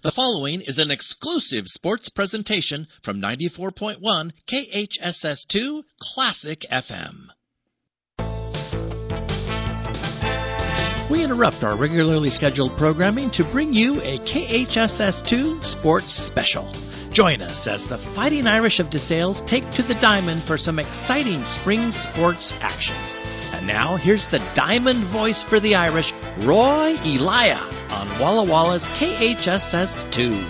The following is an exclusive sports presentation from 94.1 KHSS2 Classic FM. We interrupt our regularly scheduled programming to bring you a KHSS2 Sports Special. Join us as the Fighting Irish of DeSales take to the diamond for some exciting spring sports action. And now, here's the diamond voice for the Irish, Roy Elia, on Walla Walla's KHSS2.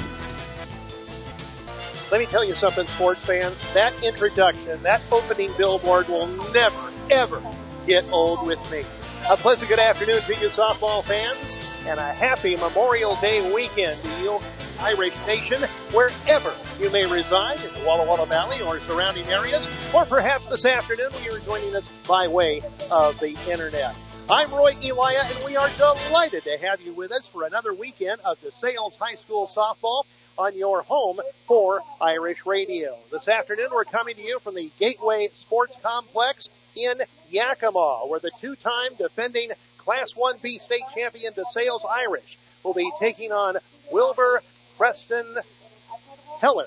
Let me tell you something, sports fans. That introduction, that opening billboard will never, ever get old with me. A pleasant good afternoon to you softball fans, and a happy Memorial Day weekend to you, Irish Nation, wherever you may reside in the Walla Walla Valley or surrounding areas, or perhaps this afternoon you are joining us by way of the Internet. I'm Roy Elia, and we are delighted to have you with us for another weekend of DeSales High School softball on your home for Irish Radio. This afternoon we're coming to you from the Gateway Sports Complex in Yakima, where the two-time defending Class 1B state champion DeSales Irish will be taking on Wilbur Preston Keller,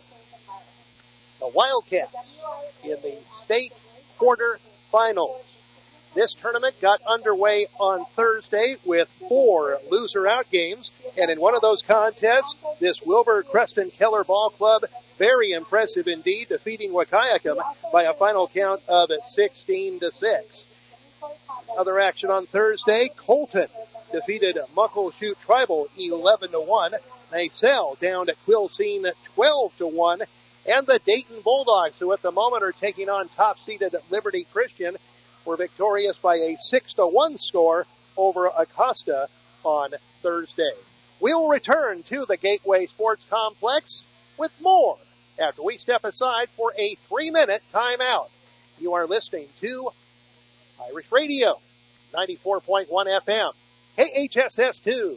the Wildcats, in the state quarterfinals. This tournament got underway on Thursday with 4 loser-out games, and in one of those contests, this Wilbur Preston Keller Ball Club, very impressive indeed, defeating Wahkiakum by a final count of 16-6. Other action on Thursday, Colton defeated Muckleshoot Tribal 11-1. Nacelle down to Quilcene 12-1. And the Dayton Bulldogs, who at the moment are taking on top-seeded Liberty Christian, were victorious by a 6-1 score over Acosta on Thursday. We will return to the Gateway Sports Complex with more after we step aside for a 3-minute timeout. You are listening to Irish Radio, 94.1 FM, KHSS2.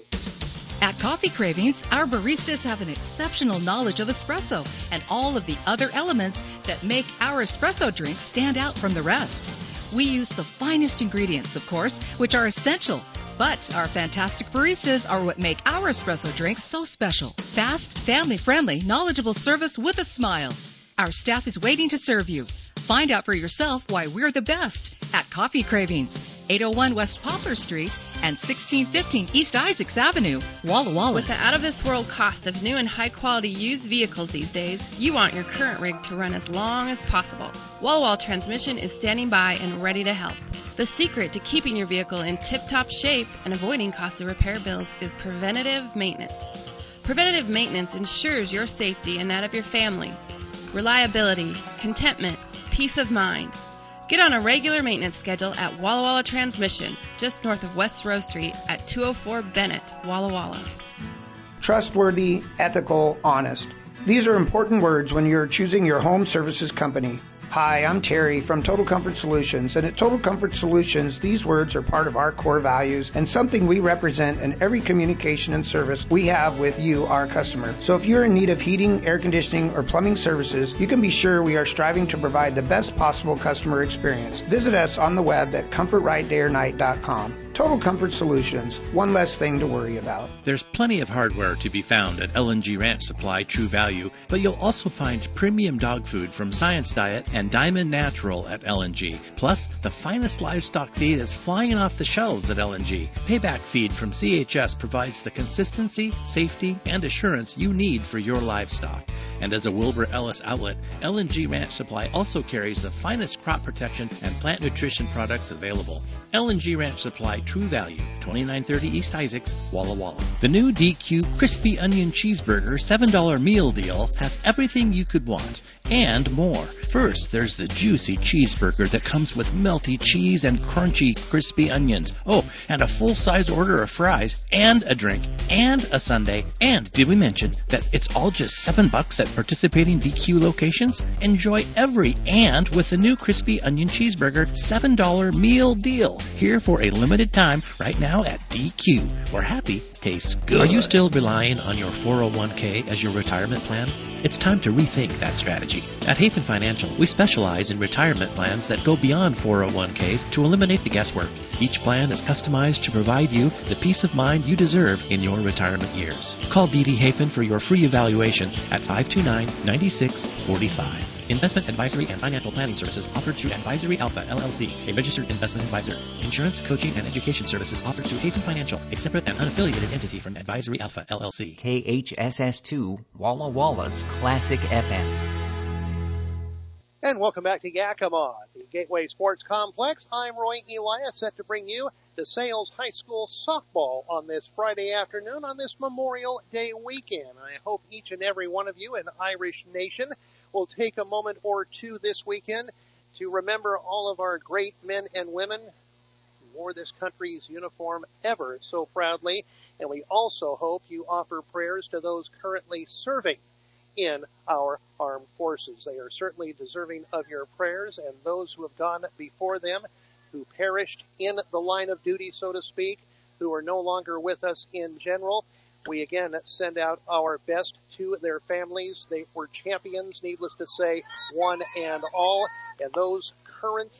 At Coffee Cravings, our baristas have an exceptional knowledge of espresso and all of the other elements that make our espresso drinks stand out from the rest. We use the finest ingredients, of course, which are essential. But our fantastic baristas are what make our espresso drinks so special. Fast, family-friendly, knowledgeable service with a smile. Our staff is waiting to serve you. Find out for yourself why we're the best at Coffee Cravings, 801 West Poplar Street and 1615 East Isaacs Avenue, Walla Walla. With the out-of-this-world cost of new and high-quality used vehicles these days, you want your current rig to run as long as possible. Walla Walla Transmission is standing by and ready to help. The secret to keeping your vehicle in tip-top shape and avoiding costly repair bills is preventative maintenance. Preventative maintenance ensures your safety and that of your family. Reliability, contentment, peace of mind. Get on a regular maintenance schedule at Walla Walla Transmission, just north of West Row Street at 204 Bennett, Walla Walla. Trustworthy, ethical, honest. These are important words when you're choosing your home services company. Hi, I'm Terry from Total Comfort Solutions, and at Total Comfort Solutions, these words are part of our core values and something we represent in every communication and service we have with you, our customer. So if you're in need of heating, air conditioning, or plumbing services, you can be sure we are striving to provide the best possible customer experience. Visit us on the web at comfortrightdayornight.com. Total Comfort Solutions, one less thing to worry about. There's plenty of hardware to be found at L&G Ranch Supply True Value, but you'll also find premium dog food from Science Diet and Diamond Natural at L&G. Plus, the finest livestock feed is flying off the shelves at L&G. Payback Feed from CHS provides the consistency, safety, and assurance you need for your livestock. And as a Wilbur Ellis outlet, L&G Ranch Supply also carries the finest crop protection and plant nutrition products available. L&G Ranch Supply True Value, 2930 East Isaacs, Walla Walla. The new DQ Crispy Onion Cheeseburger $7 meal deal has everything you could want and more. First, there's the juicy cheeseburger that comes with melty cheese and crunchy crispy onions. Oh, and a full-size order of fries and a drink and a sundae. And did we mention that it's all just $7 at participating DQ locations? Enjoy every and with the new Crispy Onion Cheeseburger $7 meal deal. Here for a limited time right now at DQ, where happy tastes good. Are you still relying on your 401k as your retirement plan? It's time to rethink that strategy. At Hafen Financial, we specialize in retirement plans that go beyond 401ks to eliminate the guesswork. Each plan is customized to provide you the peace of mind you deserve in your retirement years. Call BD Hafen for your free evaluation at 529-9645. Investment advisory and financial planning services offered through Advisory Alpha, LLC, a registered investment advisor. Insurance, coaching, and education services offered through Hafen Financial, a separate and unaffiliated entity from Advisory Alpha, LLC. KHSS2, Walla Walla's Classic FM. And welcome back to Yakima, the Gateway Sports Complex. I'm Roy Elias, set to bring you DeSales High School softball on this Friday afternoon on this Memorial Day weekend. I hope each and every one of you in Irish Nation will take a moment or two this weekend to remember all of our great men and women who wore this country's uniform ever so proudly. And we also hope you offer prayers to those currently serving in our armed forces. They are certainly deserving of your prayers, and those who have gone before them, who perished in the line of duty, so to speak, who are no longer with us in general, we again send out our best to their families. They were champions, needless to say, one and all. And those current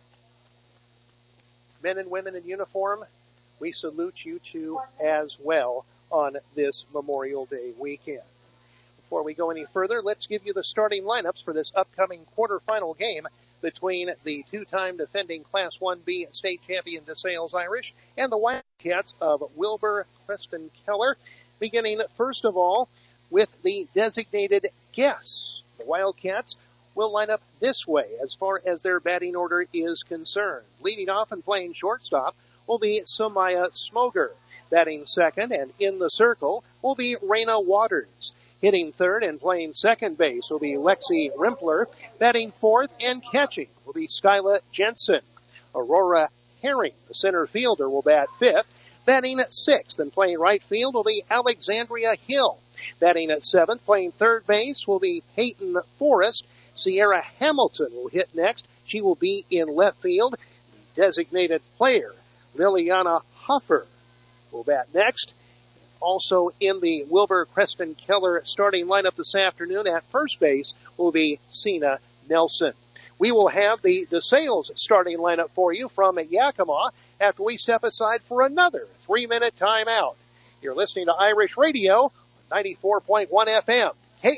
men and women in uniform, we salute you too as well on this Memorial Day weekend. Before we go any further, let's give you the starting lineups for this upcoming quarterfinal game between the two-time defending Class 1B state champion DeSales Irish and the Wildcats of Wilbur Preston Keller. Beginning first of all with the designated guests. The Wildcats will line up this way as far as their batting order is concerned. Leading off and playing shortstop will be Samaya Smoger. Batting second and in the circle will be Raina Waters. Hitting third and playing second base will be Lexi Rimpler. Batting fourth and catching will be Skyla Jensen. Aurora Herring, the center fielder, will bat fifth. Batting at sixth and playing right field will be Alexandria Hill. Batting at seventh, playing third base will be Peyton Forrest. Sierra Hamilton will hit next. She will be in left field. The designated player, Liliana Huffer, will bat next. Also in the Wilbur Preston Keller starting lineup this afternoon at first base will be Sina Nelson. We will have the DeSales starting lineup for you from Yakima after we step aside for another 3-minute timeout. You're listening to Irish Radio, 94.1 FM,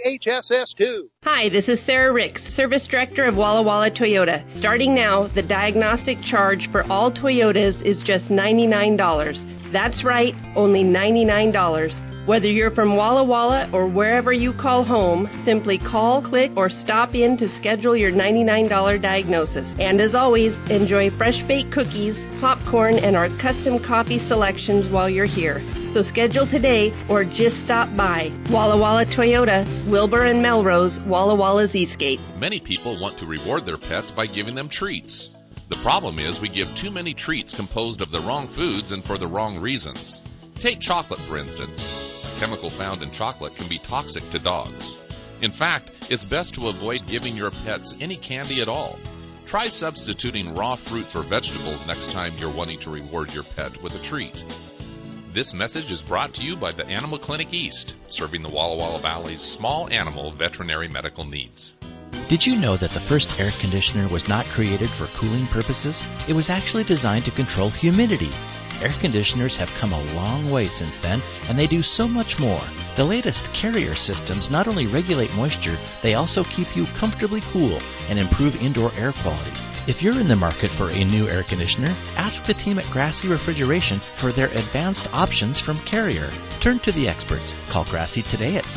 KHSS2. Hi, this is Sarah Ricks, Service Director of Walla Walla Toyota. Starting now, the diagnostic charge for all Toyotas is just $99. That's right, only $99. Whether you're from Walla Walla or wherever you call home, simply call, click, or stop in to schedule your $99 diagnosis. And as always, enjoy fresh baked cookies, popcorn, and our custom coffee selections while you're here. So schedule today or just stop by. Walla Walla Toyota, Wilbur and Melrose, Walla Walla's Eastgate. Many people want to reward their pets by giving them treats. The problem is we give too many treats composed of the wrong foods and for the wrong reasons. Take chocolate, for instance. A chemical found in chocolate can be toxic to dogs. In fact, it's best to avoid giving your pets any candy at all. Try substituting raw fruits or vegetables next time you're wanting to reward your pet with a treat. This message is brought to you by the Animal Clinic East, serving the Walla Walla Valley's small animal veterinary medical needs. Did you know that the first air conditioner was not created for cooling purposes? It was actually designed to control humidity. Air conditioners have come a long way since then, and they do so much more. The latest Carrier systems not only regulate moisture, they also keep you comfortably cool and improve indoor air quality. If you're in the market for a new air conditioner, ask the team at Grassy Refrigeration for their advanced options from Carrier. Turn to the experts. Call Grassy today at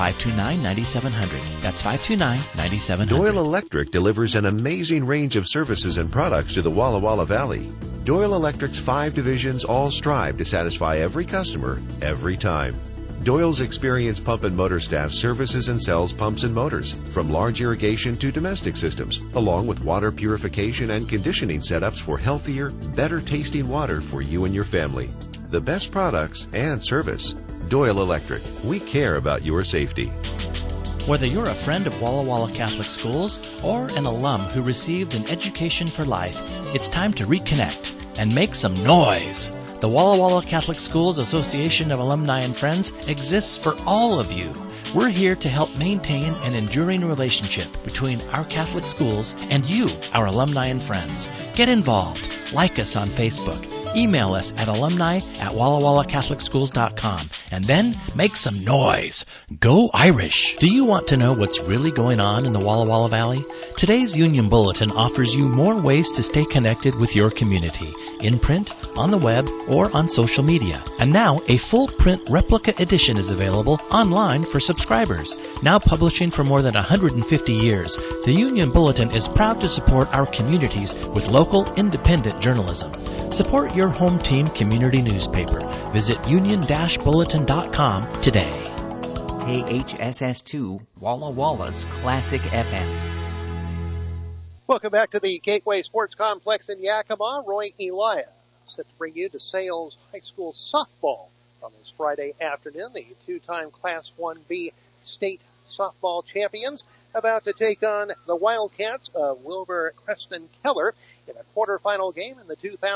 529-9700. That's 529-9700. Doyle Electric delivers an amazing range of services and products to the Walla Walla Valley. Doyle Electric's 5 divisions all strive to satisfy every customer, every time. Doyle's experienced pump and motor staff services and sells pumps and motors, from large irrigation to domestic systems, along with water purification and conditioning setups for healthier, better tasting water for you and your family. The best products and service. Doyle Electric. We care about your safety. Whether you're a friend of Walla Walla Catholic Schools or an alum who received an education for life, it's time to reconnect and make some noise. The Walla Walla Catholic Schools Association of Alumni and Friends exists for all of you. We're here to help maintain an enduring relationship between our Catholic schools and you, our alumni and friends. Get involved. Like us on Facebook. Email us at alumni@wallawallacatholicschools.com and then make some noise. Go Irish! Do you want to know what's really going on in the Walla Walla Valley? Today's Union Bulletin offers you more ways to stay connected with your community, in print, on the web, or on social media. And now a full print replica edition is available online for subscribers. Now publishing for more than 150 years, the Union Bulletin is proud to support our communities with local, independent journalism. Support your home team community newspaper. Visit union-bulletin.com today. KHSS2 Walla Walla's Classic FM. Welcome back to the Gateway Sports Complex in Yakima. Roy Elias set to bring you DeSales High School softball on this Friday afternoon. The two-time Class 1B state softball champions about to take on the Wildcats of Wilbur Preston Keller in a quarterfinal game in the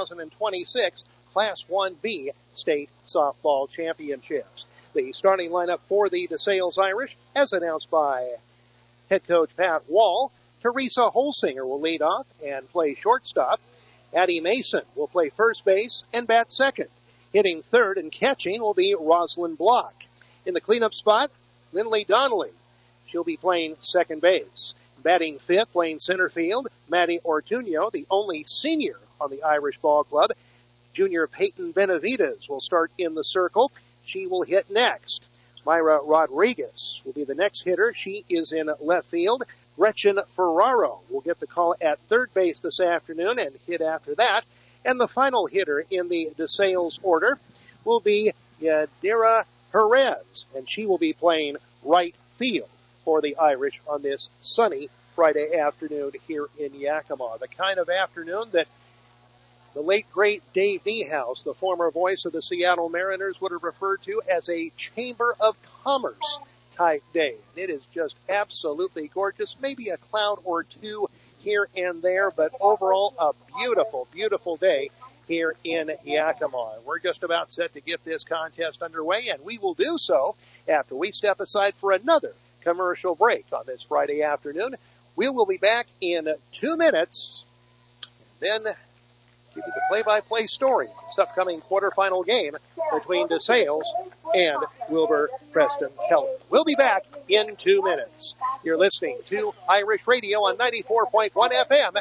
2026 Class 1B state softball championships. The starting lineup for the DeSales Irish, as announced by head coach Pat Wall: Teresa Holsinger will lead off and play shortstop. Addie Mason will play first base and bat second. Hitting third and catching will be Rosalind Block. In the cleanup spot, Lindley Donnelly. She'll be playing second base. Batting fifth, playing center field, Maddie Ortuño, the only senior on the Irish Ball Club. Junior Peyton Benavides will start in the circle. She will hit next. Myra Rodriguez will be the next hitter. She is in left field. Gretchen Ferraro will get the call at third base this afternoon and hit after that. And the final hitter in the DeSales order will be Yadira Perez, and she will be playing right field for the Irish on this sunny Friday afternoon here in Yakima. The kind of afternoon that the late, great Dave Niehaus, the former voice of the Seattle Mariners, would have referred to as a Chamber of Commerce type day. It is just absolutely gorgeous. Maybe a cloud or two here and there, but overall a beautiful, beautiful day here in Yakima. We're just about set to get this contest underway, and we will do so after we step aside for another commercial break on this Friday afternoon. We will be back in 2 minutes, then give you the play-by-play story. This upcoming quarterfinal game between DeSales and Wilbur Preston Keller. We'll be back in 2 minutes. You're listening to Irish Radio on 94.1 FM,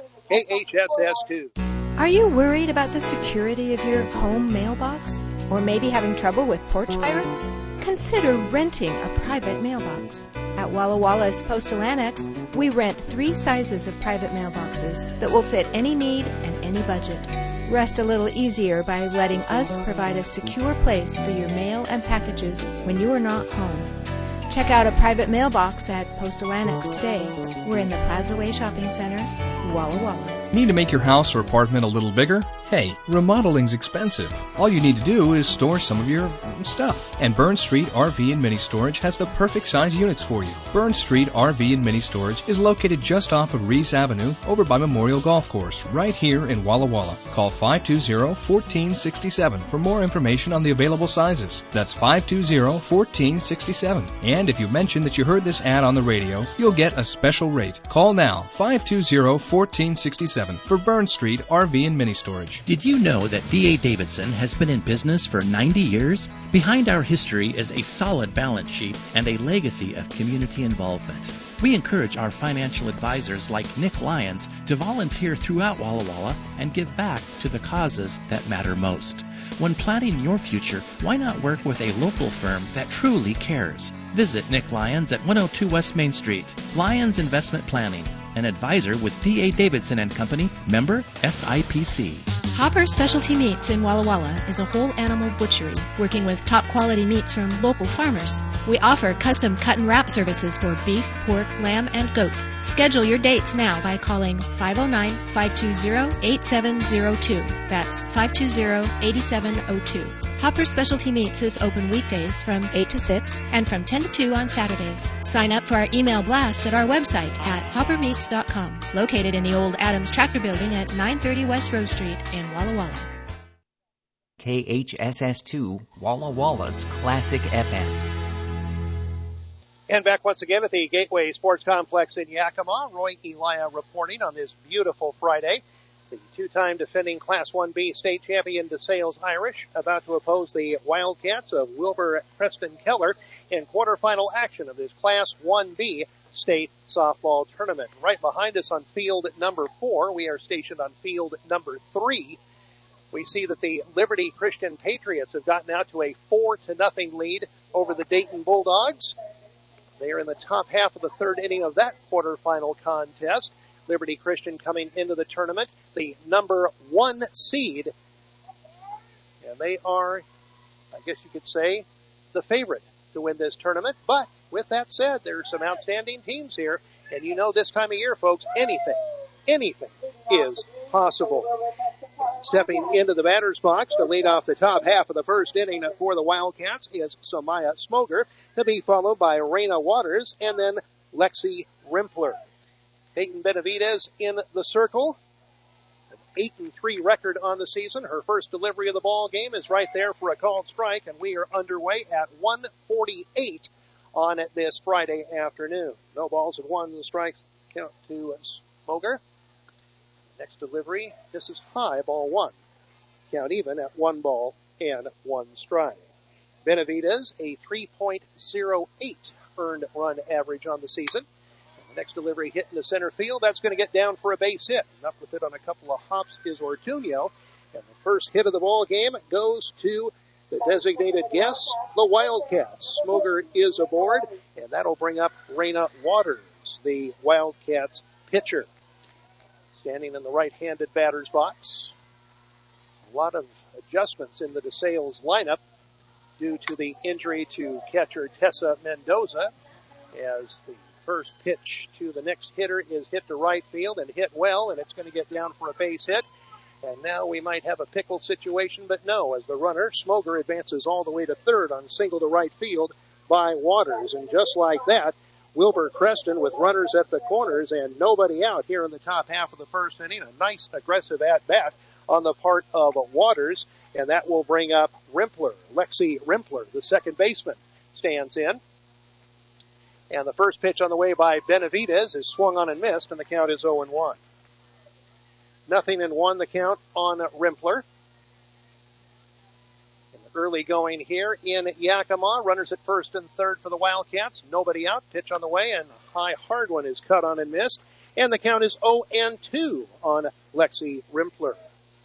KHSS2. Are you worried about the security of your home mailbox? Or maybe having trouble with porch pirates? Consider renting a private mailbox. At Walla Walla's Postal Annex, we rent 3 sizes of private mailboxes that will fit any need and any budget. Rest a little easier by letting us provide a secure place for your mail and packages when you are not home. Check out a private mailbox at Postal Annex today. We're in the Plaza Way Shopping Center, Walla Walla. Need to make your house or apartment a little bigger? Hey, remodeling's expensive. All you need to do is store some of your stuff. And Burn Street RV and Mini Storage has the perfect size units for you. Burn Street RV and Mini Storage is located just off of Reese Avenue over by Memorial Golf Course, right here in Walla Walla. Call 520-1467 for more information on the available sizes. That's 520-1467. And if you mention that you heard this ad on the radio, you'll get a special rate. Call now, 520-1467 for Burn Street RV and Mini Storage. Did you know that D.A. Davidson has been in business for 90 years? Behind our history is a solid balance sheet and a legacy of community involvement. We encourage our financial advisors like Nick Lyons to volunteer throughout Walla Walla and give back to the causes that matter most. When planning your future, why not work with a local firm that truly cares? Visit Nick Lyons at 102 West Main Street. Lyons Investment Planning, an advisor with D.A. Davidson & Company, member SIPC. Hopper Specialty Meats in Walla Walla is a whole animal butchery, working with top quality meats from local farmers. We offer custom cut and wrap services for beef, pork, lamb, and goat. Schedule your dates now by calling 509-520-8702. That's 520-8702. Hopper Specialty Meats is open weekdays from 8 to 6 and from 10 to 2 on Saturdays. Sign up for our email blast at our website at hoppermeats.com, located in the old Adams Tractor Building at 930 West Rose Street in Walla Walla. KHSS2, Walla Walla's Classic FM. And back once again at the Gateway Sports Complex in Yakima, Roy Elia reporting on this beautiful Friday. The two-time defending Class 1B state champion DeSales Irish about to oppose the Wildcats of Wilbur Preston Keller in quarterfinal action of this Class 1B state softball tournament. Right behind us on field number 4, we are stationed on field number 3. We see that the Liberty Christian Patriots have gotten out to a 4-0 lead over the Dayton Bulldogs. They are in the top half of the third inning of that quarterfinal contest. Liberty Christian coming into the tournament, the number 1 seed. And they are, I guess you could say, the favorite to win this tournament. But with that said, there are some outstanding teams here. And you know this time of year, folks, anything is possible. Stepping into the batter's box to lead off the top half of the first inning for the Wildcats is Samaya Smoger, to be followed by Raina Waters and then Lexi Rimpler. Peyton Benavidez in the circle. An 8-3 record on the season. Her first delivery of the ball game is right there for a called strike, and we are underway at 1:48 on this Friday afternoon. No balls and 1 strikes count to Smoger. Next delivery, this is high, ball 1. Count even at 1 ball and 1 strike. Benavidez, a 3.08 earned run average on the season. And the next delivery hit in the center field, that's going to get down for a base hit. And up with it on a couple of hops is Ortuño. And the first hit of the ball game goes to the designated guest, the Wildcats. Smoger is aboard, and that'll bring up Raina Waters, the Wildcats pitcher. Standing in the right-handed batter's box. A lot of adjustments in the DeSales lineup due to the injury to catcher Tessa Mendoza, as the first pitch to the next hitter is hit to right field and hit well, and it's going to get down for a base hit. And now we might have a pickle situation, but no, as the runner, Smoger, advances all the way to third on single to right field by Waters. And just like that, Wilbur Preston with runners at the corners and nobody out here in the top half of the first inning. A nice aggressive at-bat on the part of Waters, and that will bring up Rimpler. Lexi Rimpler, the second baseman, stands in. And the first pitch on the way by Benavidez is swung on and missed, and the count is 0-1. 0-1 the count on Rimpler. Early going here in Yakima. Runners at first and third for the Wildcats. Nobody out. Pitch on the way, and a high hard one is cut on and missed. And the count is 0-2 on Lexi Rimpler.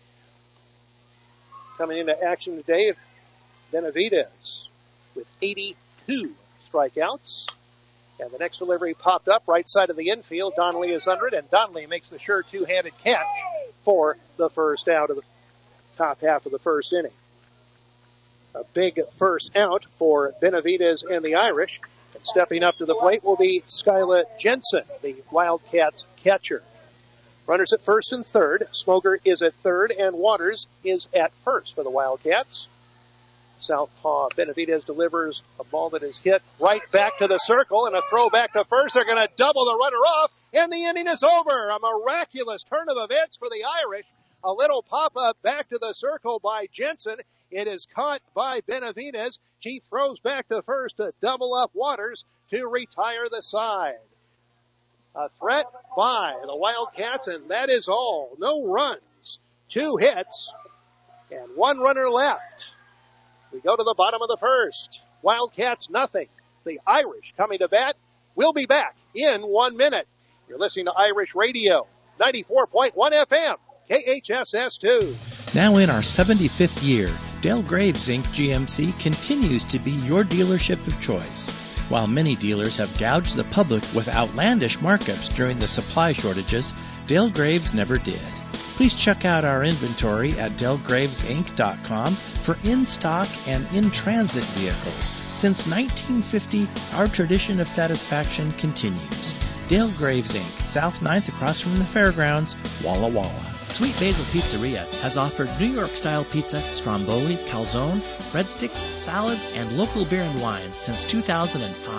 Coming into action today, Benavidez with 82 strikeouts. And the next delivery popped up right side of the infield. Donnelly is under it, and Donnelly makes the sure two-handed catch for the first out of the top half of the first inning. A big first out for Benavidez and the Irish. And stepping up to the plate will be Skyla Jensen, the Wildcats catcher. Runners at first and third. Smoger is at third, and Waters is at first for the Wildcats. Southpaw Benavidez delivers a ball that is hit right back to the circle, and a throw back to first. They're going to double the runner off, and the inning is over. A miraculous turn of events for the Irish. A little pop-up back to the circle by Jensen. It is caught by Benavidez. She throws back to first to double up Waters to retire the side. A threat by the Wildcats, and that is all. No runs, 2 hits, and 1 runner left. We go to the bottom of the first. Wildcats nothing. The Irish coming to bat. We'll be back in 1 minute. You're listening to Irish Radio, 94.1 FM, KHSS2. Now in our 75th year, Dale Graves Inc. GMC continues to be your dealership of choice. While many dealers have gouged the public with outlandish markups during the supply shortages, Dale Graves never did. Please check out our inventory at DaleGravesInc.com for in-stock and in-transit vehicles. Since 1950, our tradition of satisfaction continues. Dale Graves Inc., South 9th across from the fairgrounds, Walla Walla. Sweet Basil Pizzeria has offered New York-style pizza, stromboli, calzone, breadsticks, salads, and local beer and wines since 2005.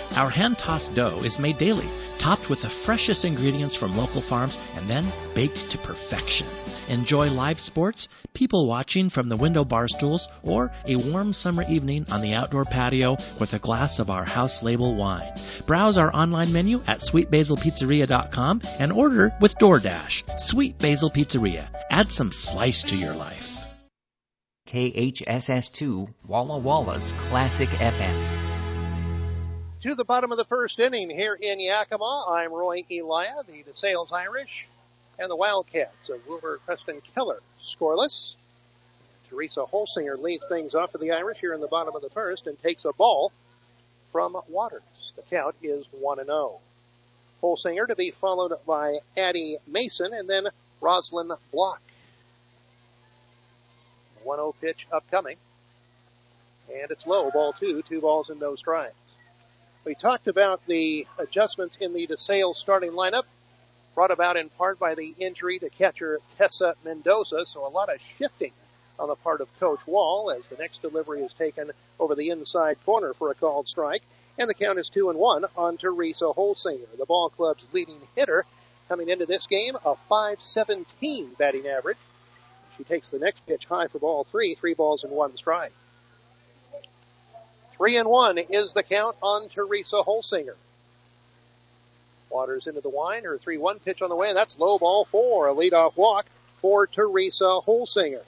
Our hand-tossed dough is made daily, topped with the freshest ingredients from local farms, and then baked to perfection. Enjoy live sports, people watching from the window bar stools, or a warm summer evening on the outdoor patio with a glass of our house label wine. Browse our online menu at sweetbasilpizzeria.com and order with DoorDash. Sweet Basil Pizzeria. Add some slice to your life. KHSS2 Walla Walla's Classic FM. To the bottom of the first inning here in Yakima, I'm Roy Elia, the DeSales Irish, and the Wildcats of Wilbur Preston Keller scoreless. Teresa Holsinger leads things off for the Irish here in the bottom of the first and takes a ball from Waters. The count is 1-0. Holsinger to be followed by Addie Mason and then Rosalind Block. 1-0 pitch upcoming. And it's low, ball 2 balls and no strikes. We talked about the adjustments in the DeSales starting lineup, brought about in part by the injury to catcher Tessa Mendoza, so a lot of shifting on the part of Coach Wall as the next delivery is taken over the inside corner for a called strike, and the count is 2-1 on Teresa Holsinger, the ball club's leading hitter, coming into this game a .517 batting average. She takes the next pitch high for ball 3 balls and 1 strike. 3-1 is the count on Teresa Holsinger. Waters into the wind, her 3-1 pitch on the way, and that's low, ball 4, a leadoff walk for Teresa Holsinger.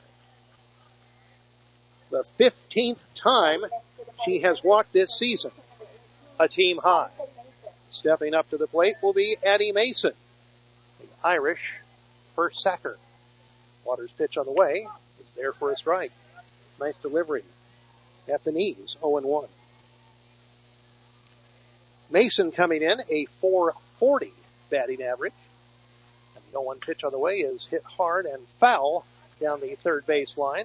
The 15th time she has walked this season, a team high. Stepping up to the plate will be Addie Mason, the Irish first sacker. Waters' pitch on the way is there for a strike. Nice delivery at the knees, 0-1. Mason coming in, a .440 batting average. And the 0-1 pitch on the way is hit hard and foul down the third base line.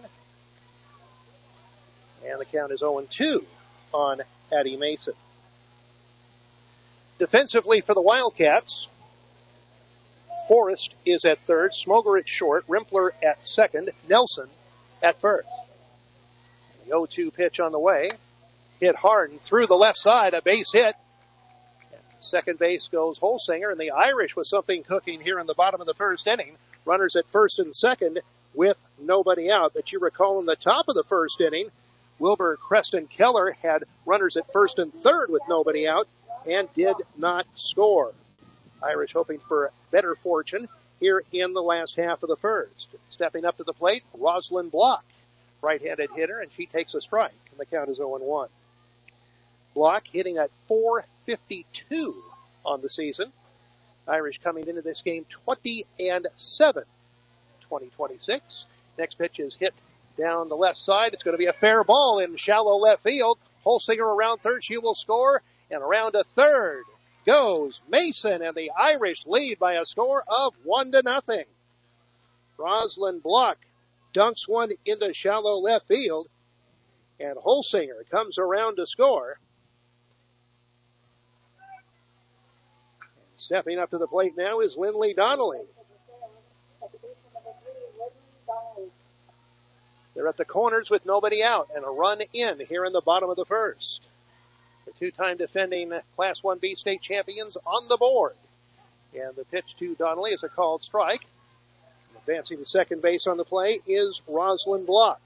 And the count is 0-2 on Addie Mason. Defensively for the Wildcats, Forrest is at third, Smoger at short, Rimpler at second, Nelson at first. The 0-2 pitch on the way, hit hard and through the left side, a base hit. And second base goes Holsinger, and the Irish with something cooking here in the bottom of the first inning. Runners at first and second with nobody out. But you recall in the top of the first inning, Wilbur Preston Keller had runners at first and third with nobody out and did not score. Irish hoping for better fortune here in the last half of the first. Stepping up to the plate, Rosalind Block, right-handed hitter, and she takes a strike, and the count is 0-1. Block hitting at .452 on the season. Irish coming into this game 20-7, 2026. Next pitch is hit down the left side. It's going to be a fair ball in shallow left field. Holsinger around third. She will score, and around to third goes Mason, and the Irish lead by a score of 1-0. Rosalind Block dunks one into shallow left field, and Holsinger comes around to score. And stepping up to the plate now is Lindley Donnelly. They're at the corners with nobody out, and a run in here in the bottom of the first. The two-time defending Class 1B state champions on the board. And the pitch to Donnelly is a called strike. Advancing to second base on the play is Rosalind Block.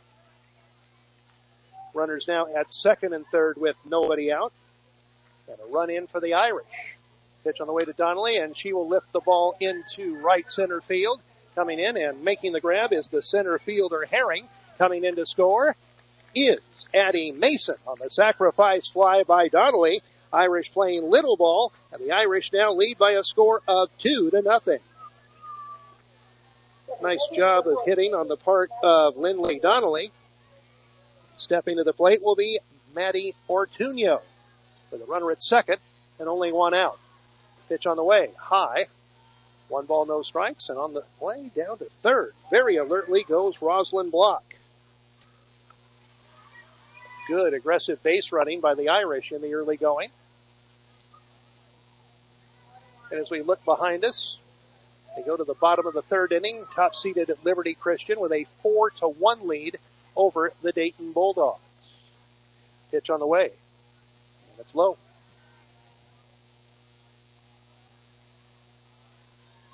Runners now at second and third with nobody out. And a run in for the Irish. Pitch on the way to Donnelly, and she will lift the ball into right center field. Coming in and making the grab is the center fielder Herring. Coming in to score is Addie Mason on the sacrifice fly by Donnelly. Irish playing little ball, and the Irish now lead by a score of 2-0. Nice job of hitting on the part of Lindley Donnelly. Stepping to the plate will be Maddie Ortuño with a runner at second and only one out. Pitch on the way, high. 1 ball, no strikes, and on the play down to third. Very alertly goes Rosalind Block. Good aggressive base running by the Irish in the early going. And as we look behind us, they go to the bottom of the third inning, top seeded at Liberty Christian with a 4-1 lead over the Dayton Bulldogs. Pitch on the way. And it's low.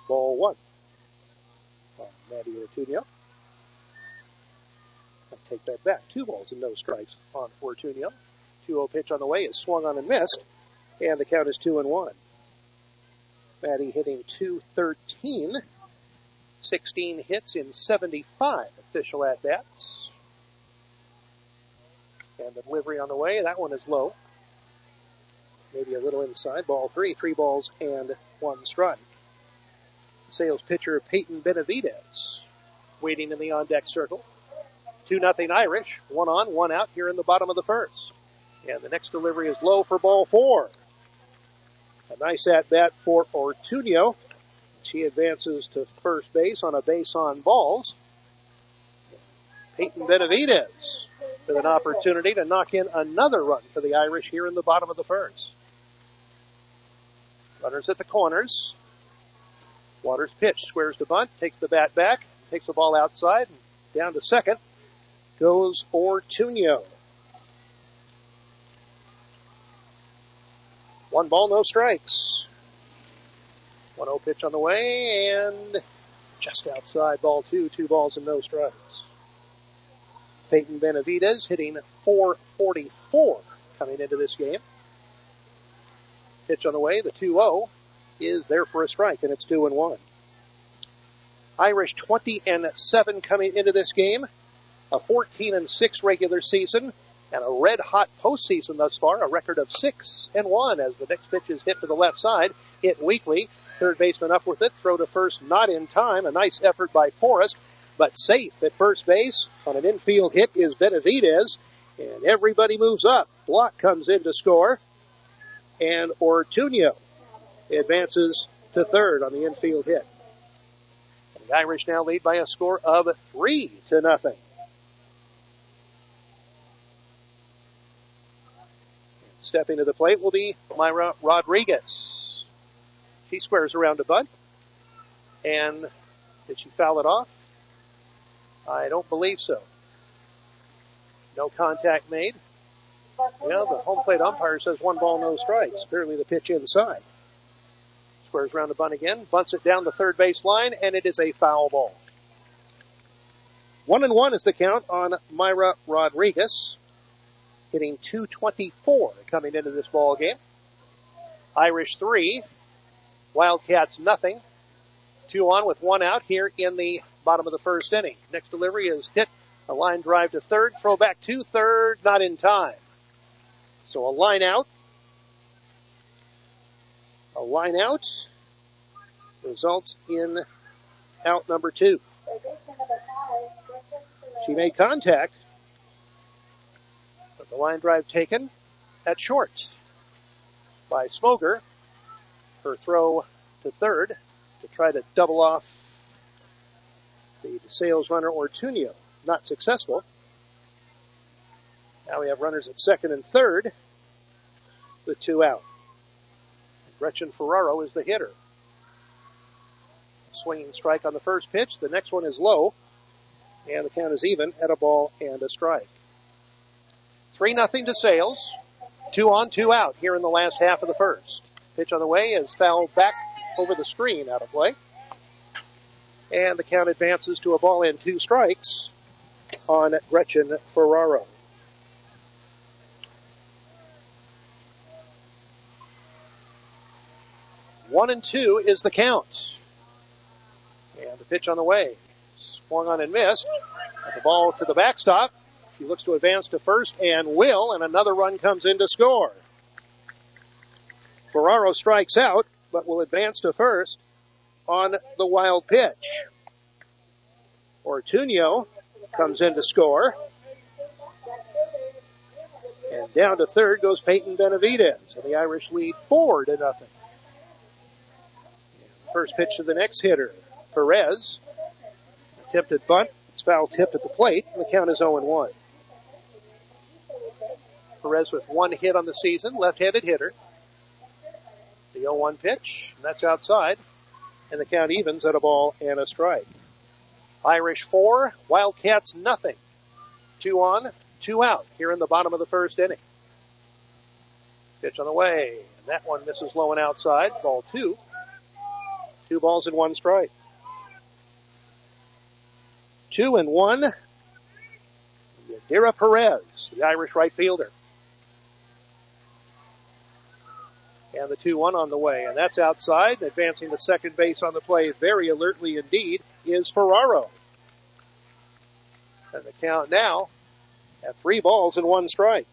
Ball 1. Maddie Ortunio. I'll take that back. 2 balls and no strikes on Ortunio. 2-0 pitch on the way is swung on and missed, and the count is 2-1. Maddie hitting .213, 16 hits in 75 official at-bats. And the delivery on the way, that one is low. Maybe a little inside. Ball 3, 3 balls and 1 strike. Sales pitcher Peyton Benavidez waiting in the on-deck circle. 2-0 Irish. 1 on, 1 out here in the bottom of the first. And the next delivery is low for ball 4. A nice at-bat for Ortunio. She advances to first base on a base on balls. Peyton Benavidez with an opportunity to knock in another run for the Irish here in the bottom of the first. Runners at the corners. Waters pitch, squares to bunt, takes the bat back, takes the ball outside, and down to second goes Ortunio. 1 ball, no strikes. 1-0 pitch on the way, and just outside, ball 2, 2 balls and no strikes. Peyton Benavidez hitting .444 coming into this game. Pitch on the way, the 2-0 is there for a strike, and it's 2-1. Irish 20-7 coming into this game. A 14-6 regular season, and a red-hot postseason thus far, a record of 6-1 as the next pitch is hit to the left side, hit weakly. Third baseman up with it, throw to first, not in time. A nice effort by Forrest, but safe at first base. On an infield hit is Benavidez, and everybody moves up. Block comes in to score, and Ortunio advances to third on the infield hit. And the Irish now lead by a score of 3-0. Stepping to the plate will be Myra Rodriguez. She squares around to bunt. And did she foul it off? I don't believe so. No contact made. Well, the home plate umpire says 1 ball, no strikes. Apparently the pitch inside. Squares around the bunt again. Bunts it down the third base line, and it is a foul ball. 1-1 is the count on Myra Rodriguez. Hitting .224 coming into this ball game. Irish 3, Wildcats nothing. 2 on with 1 out here in the bottom of the first inning. Next delivery is hit, a line drive to third, throw back to third, not in time. So a line out. A line out results in out number 2. She made contact. The line drive taken at short by Smoger. Her throw to third to try to double off the DeSales runner Ortunio. Not successful. Now we have runners at second and third with 2 out. Gretchen Ferraro is the hitter. Swinging strike on the first pitch. The next one is low, and the count is even at a ball and a strike. 3-0 to Sales. 2 on, 2 out here in the last half of the first. Pitch on the way is fouled back over the screen, out of play. And the count advances to a ball and 2 strikes on Gretchen Ferraro. One and 2 is the count. And the pitch on the way. Swung on and missed. The ball to the backstop. He looks to advance to first and will, and another run comes in to score. Ferraro strikes out, but will advance to first on the wild pitch. Ortunio comes in to score. And down to third goes Peyton Benavidez, and the Irish lead 4-0. First pitch to the next hitter, Perez. Attempted bunt. It's foul tipped at the plate, and the count is 0-1. Perez with 1 hit on the season, left-handed hitter. The 0-1 pitch, and that's outside, and the count evens at a ball and a strike. Irish 4, Wildcats nothing. 2 on, 2 out here in the bottom of the first inning. Pitch on the way, and that one misses low and outside, ball 2. 2-1 strike. 2-1. Yadira Perez, the Irish right fielder. And the 2-1 on the way. And that's outside. Advancing to second base on the play very alertly indeed is Ferraro. And the count now at 3-1 strike.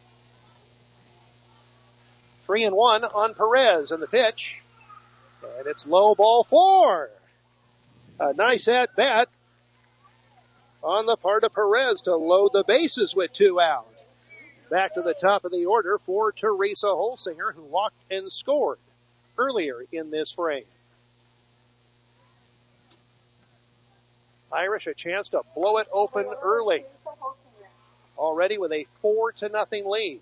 3-1 on Perez, and the pitch. And it's low, ball 4. A nice at-bat on the part of Perez to load the bases with 2 out. Back to the top of the order for Teresa Holsinger, who walked and scored earlier in this frame. Irish a chance to blow it open early. Already with a 4-0 lead.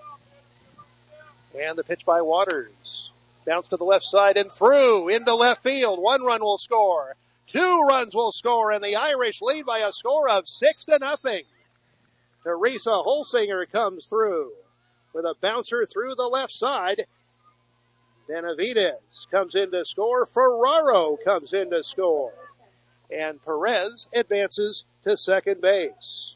And the pitch by Waters. Bounce to the left side and through into left field. 1 run will score. 2 runs will score, and the Irish lead by a score of 6-0. Teresa Holsinger comes through with a bouncer through the left side. Benavidez comes in to score. Ferraro comes in to score. And Perez advances to second base.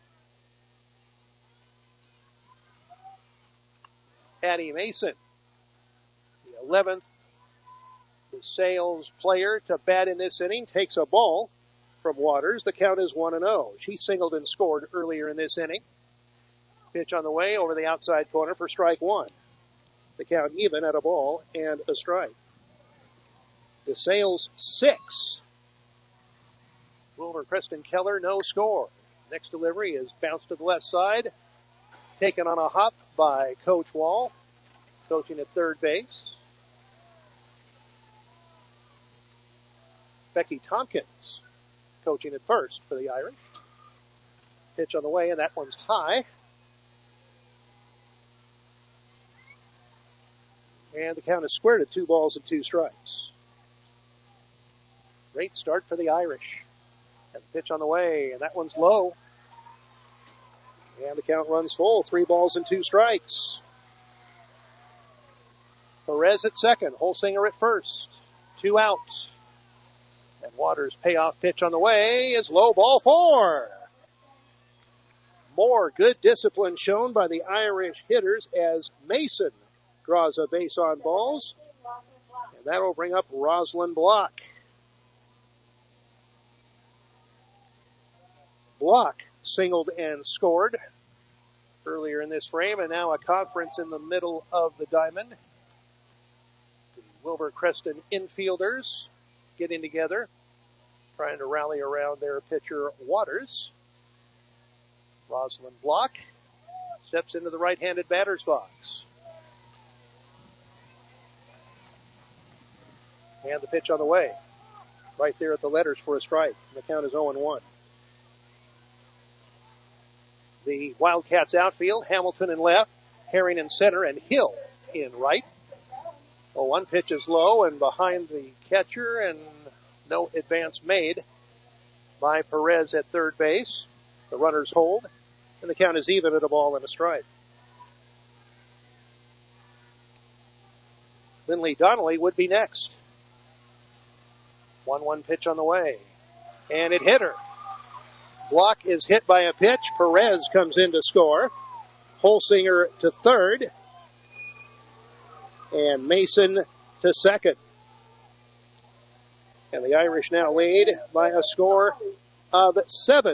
Addie Mason, the 11th DeSales player to bat in this inning, takes a ball from Waters. The count is 1-0. She singled and scored earlier in this inning. Pitch on the way over the outside corner for strike 1. The count even at a ball and a strike. DeSales 6. Wilbur Preston Keller, no score. Next delivery is bounced to the left side. Taken on a hop by Coach Wall, coaching at third base. Becky Tompkins coaching at first for the Irish. Pitch on the way, and that one's high. And the count is squared at 2-2 strikes. Great start for the Irish. And the pitch on the way, and that one's low. And the count runs full, 3-2 strikes. Perez at second, Holsinger at first. 2 out. And Waters' payoff pitch on the way is low, ball 4. More good discipline shown by the Irish hitters as Mason draws a base on balls. And that will bring up Rosalind Block. Block singled and scored earlier in this frame, and now a conference in the middle of the diamond. The Wilbur Creston infielders getting together, trying to rally around their pitcher Waters. Rosalind Block steps into the right-handed batter's box. And the pitch on the way. Right there at the letters for a strike. And the count is 0-1. The Wildcats outfield, Hamilton in left, Herring in center, and Hill in right. Well, one pitch is low and behind the catcher, and no advance made by Perez at third base. The runners hold, and the count is even at a ball and a strike. Lindley Donnelly would be next. 1-1 pitch on the way, and it hit her. Block is hit by a pitch. Perez comes in to score. Holsinger to third. And Mason to second. And the Irish now lead by a score of 7-0.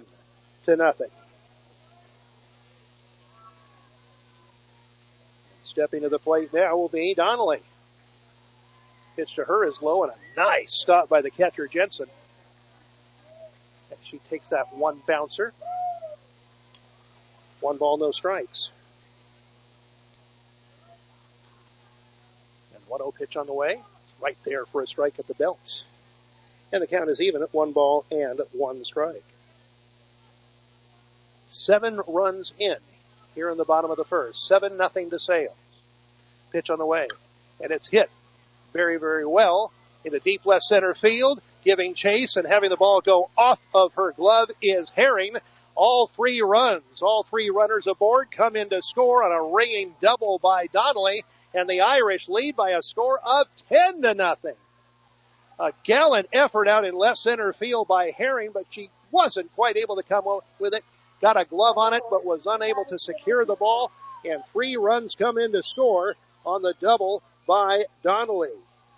Stepping to the plate now will be Donnelly. Pitch to her is low, and a nice stop by the catcher, Jensen. And she takes that one bouncer. 1 ball, no strikes. And 1-0 pitch on the way. Right there for a strike at the belt. And the count is even at 1 ball and 1 strike. 7 runs in here in the bottom of the first. 7-0 DeSales. Pitch on the way. And it's hit very, very well into deep left center field. Giving chase and having the ball go off of her glove is Herring. All 3 runs, all 3 runners aboard come in to score on a ringing double by Donnelly. And the Irish lead by a score of 10-0. A gallant effort out in left center field by Herring, but she wasn't quite able to come up with it. Got a glove on it, but was unable to secure the ball. And 3 runs come in to score on the double by Donnelly.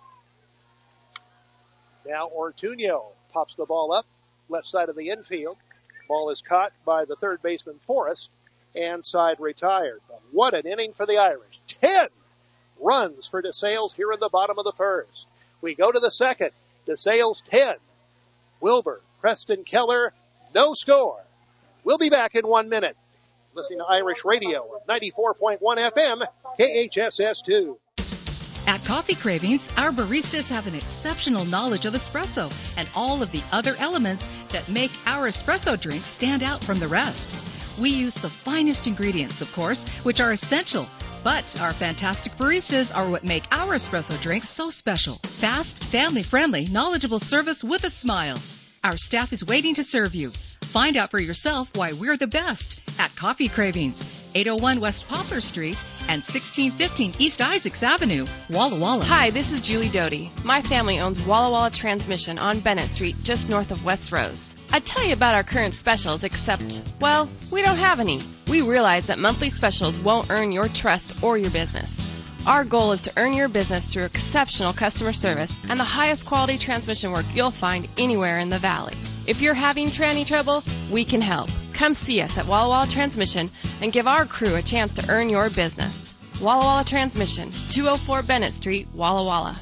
Now Ortuño pops the ball up, left side of the infield. Ball is caught by the third baseman Forrest, and side retired. But what an inning for the Irish. 10 runs for DeSales here in the bottom of the first. We go to the second. DeSales 10. Wilbur, Preston Keller, no score. We'll be back in 1 minute. Listening to Irish Radio, 94.1 FM, KHSS2. At Coffee Cravings, our baristas have an exceptional knowledge of espresso and all of the other elements that make our espresso drinks stand out from the rest. We use the finest ingredients, of course, which are essential. But our fantastic baristas are what make our espresso drinks so special. Fast, family-friendly, knowledgeable service with a smile. Our staff is waiting to serve you. Find out for yourself why we're the best at Coffee Cravings, 801 West Poplar Street and 1615 East Isaacs Avenue, Walla Walla. Hi, this is Julie Doty. My family owns Walla Walla Transmission on Bennett Street, just north of West Rose. I'd tell you about our current specials, except, well, we don't have any. We realize that monthly specials won't earn your trust or your business. Our goal is to earn your business through exceptional customer service and the highest quality transmission work you'll find anywhere in the valley. If you're having tranny trouble, we can help. Come see us at Walla Walla Transmission and give our crew a chance to earn your business. Walla Walla Transmission, 204 Bennett Street, Walla Walla.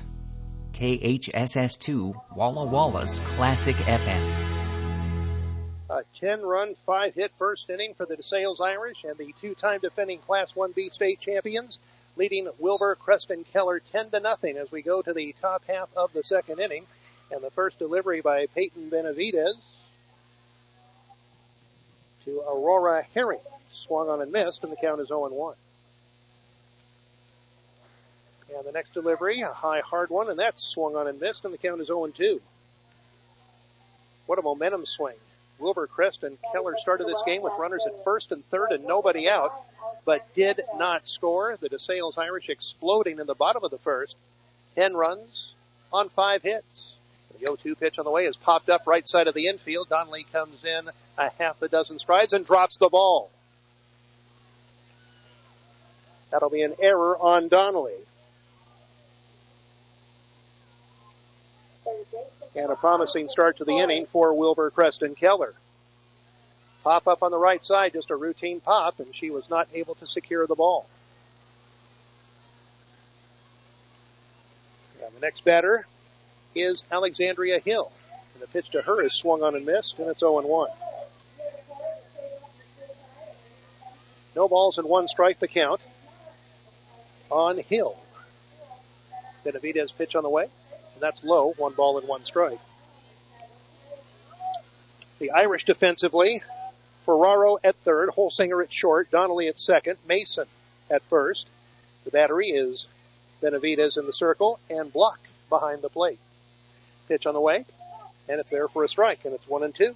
KHSS2, Walla Walla's Classic FM. A 10-run, 5-hit first inning for the DeSales Irish and the 2-time defending Class 1B state champions, leading Wilbur Preston Keller 10-0 as we go to the top half of the second inning. And the first delivery by Peyton Benavidez to Aurora Herring. Swung on and missed, and the count is 0-1. And the next delivery, a high, hard one, and that's swung on and missed, and the count is 0-2. What a momentum swing. Wilbur Preston Keller started this game with runners at first and third and nobody out, but did not score. The DeSales Irish exploding in the bottom of the first. 10 runs on 5 hits. The 0-2 pitch on the way is popped up right side of the infield. Donnelly comes in a half a dozen strides and drops the ball. That'll be an error on Donnelly. And a promising start to the inning for Wilbur Preston Keller. Pop up on the right side, just a routine pop, and she was not able to secure the ball. And the next batter is Alexandria Hill. And the pitch to her is swung on and missed, and it's 0-1. No balls and 1 strike the count on Hill. Benavidez pitch on the way, and that's low, 1 ball and 1 strike. The Irish defensively, Ferraro at third, Holsinger at short, Donnelly at second, Mason at first. The battery is Benavidez in the circle and Block behind the plate. Pitch on the way, and it's there for a strike, and it's 1-2.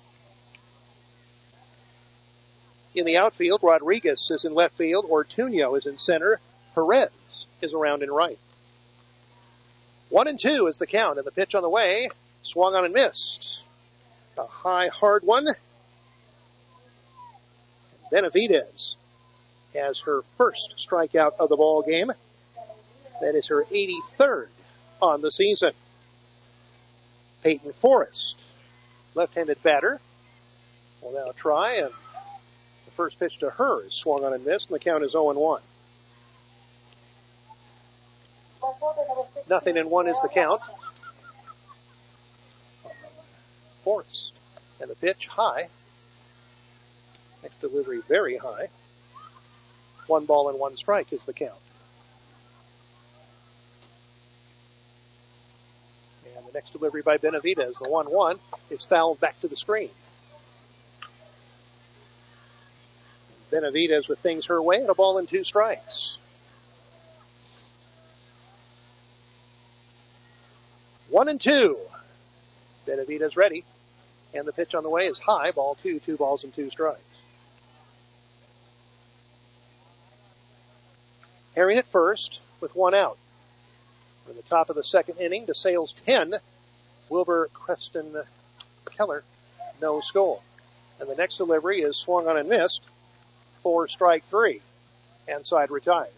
In the outfield, Rodriguez is in left field, Ortuño is in center, Perez is around in right. 1-2 is the count, and the pitch on the way, swung on and missed. A high, hard one. Benavidez has her first strikeout of the ball game. That is her 83rd on the season. Peyton Forrest, left-handed batter, will now try, and the first pitch to her is swung on and missed, and the count is 0-1. 0-1 is the count. Forrest, and the pitch high. Next delivery very high. 1 ball and 1 strike is the count. And the next delivery by Benavidez, the 1-1, is fouled back to the screen. Benavidez with things her way and a ball and 2 strikes. 1-2. Benavidez ready. And the pitch on the way is high, ball 2, 2 balls and 2 strikes. Herring at first with 1 out. In the top of the second inning, DeSales 10, Wilbur Creston Keller, no score. And the next delivery is swung on and missed for strike 3. And side retired.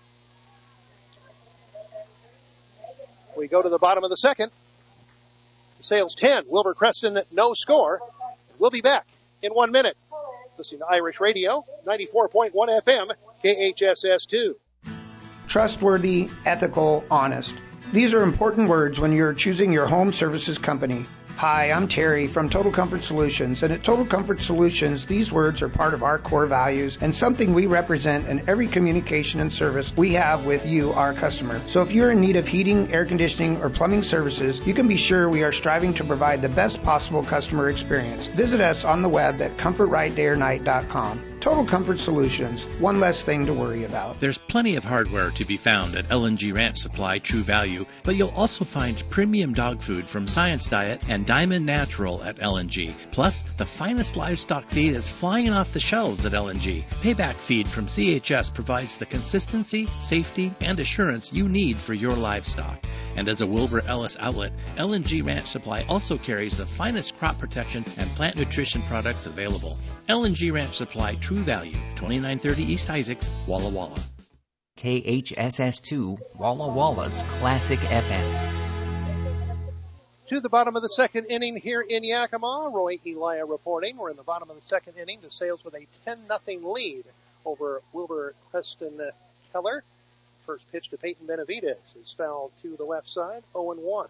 We go to the bottom of the second. Sales 10, Wilbur Creston, no score. We'll be back in 1 minute. Listening to Irish Radio, 94.1 FM, KHSS2. Trustworthy, ethical, honest. These are important words when you're choosing your home services company. Hi, I'm Terry from Total Comfort Solutions, and at Total Comfort Solutions, these words are part of our core values and something we represent in every communication and service we have with you, our customer. So if you're in need of heating, air conditioning, or plumbing services, you can be sure we are striving to provide the best possible customer experience. Visit us on the web at comfortrightdayornight.com. Total Comfort Solutions, one less thing to worry about. There's plenty of hardware to be found at L&G Ranch Supply True Value, but you'll also find premium dog food from Science Diet and Diamond Natural at L&G. Plus, the finest livestock feed is flying off the shelves at L&G. Payback feed from CHS provides the consistency, safety, and assurance you need for your livestock. And as a Wilbur Ellis outlet, L&G Ranch Supply also carries the finest crop protection and plant nutrition products available. L&G Ranch Supply True Value, 2930 East Isaacs, Walla Walla. KHSS2, Walla Walla's Classic FM. To the bottom of the second inning here in Yakima, Roy Elia reporting. We're in the bottom of the second inning. The Sales with a 10-0 lead over Wilbur Creston Keller. First pitch to Peyton Benavidez is fouled to the left side, 0-1.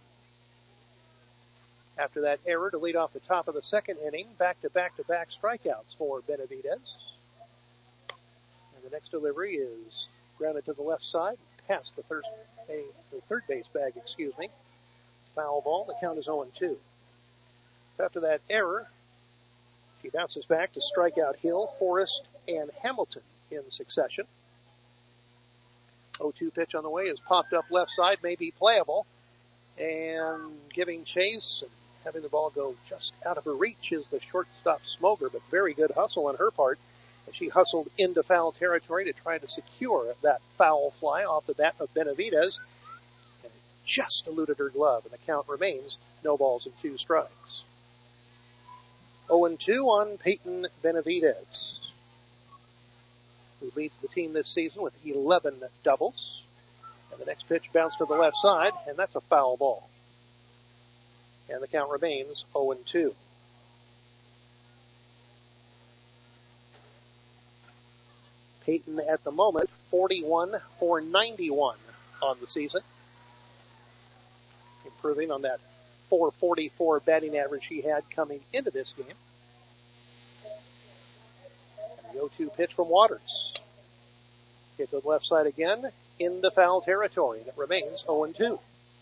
After that error to lead off the top of the second inning, back-to-back-to-back strikeouts for Benavidez. And the next delivery is grounded to the left side, past the third base bag, Foul ball, the count is 0-2. After that error, he bounces back to strike out Hill, Forrest, and Hamilton in succession. 0-2 pitch on the way is popped up left side, may be playable. And giving chase and having the ball go just out of her reach is the shortstop Smoger, but very good hustle on her part as she hustled into foul territory to try to secure that foul fly off the bat of Benavidez. And it just eluded her glove, and the count remains no balls and 2 strikes. 0-2 on Peyton Benavidez, who leads the team this season with 11 doubles. And the next pitch bounced to the left side, and that's a foul ball. And the count remains 0-2. Peyton at the moment 41 for 91 on the season, improving on that .444 batting average she had coming into this game. And the 0-2 pitch from Waters. Hit to the left side again, into foul territory, and it remains 0-2.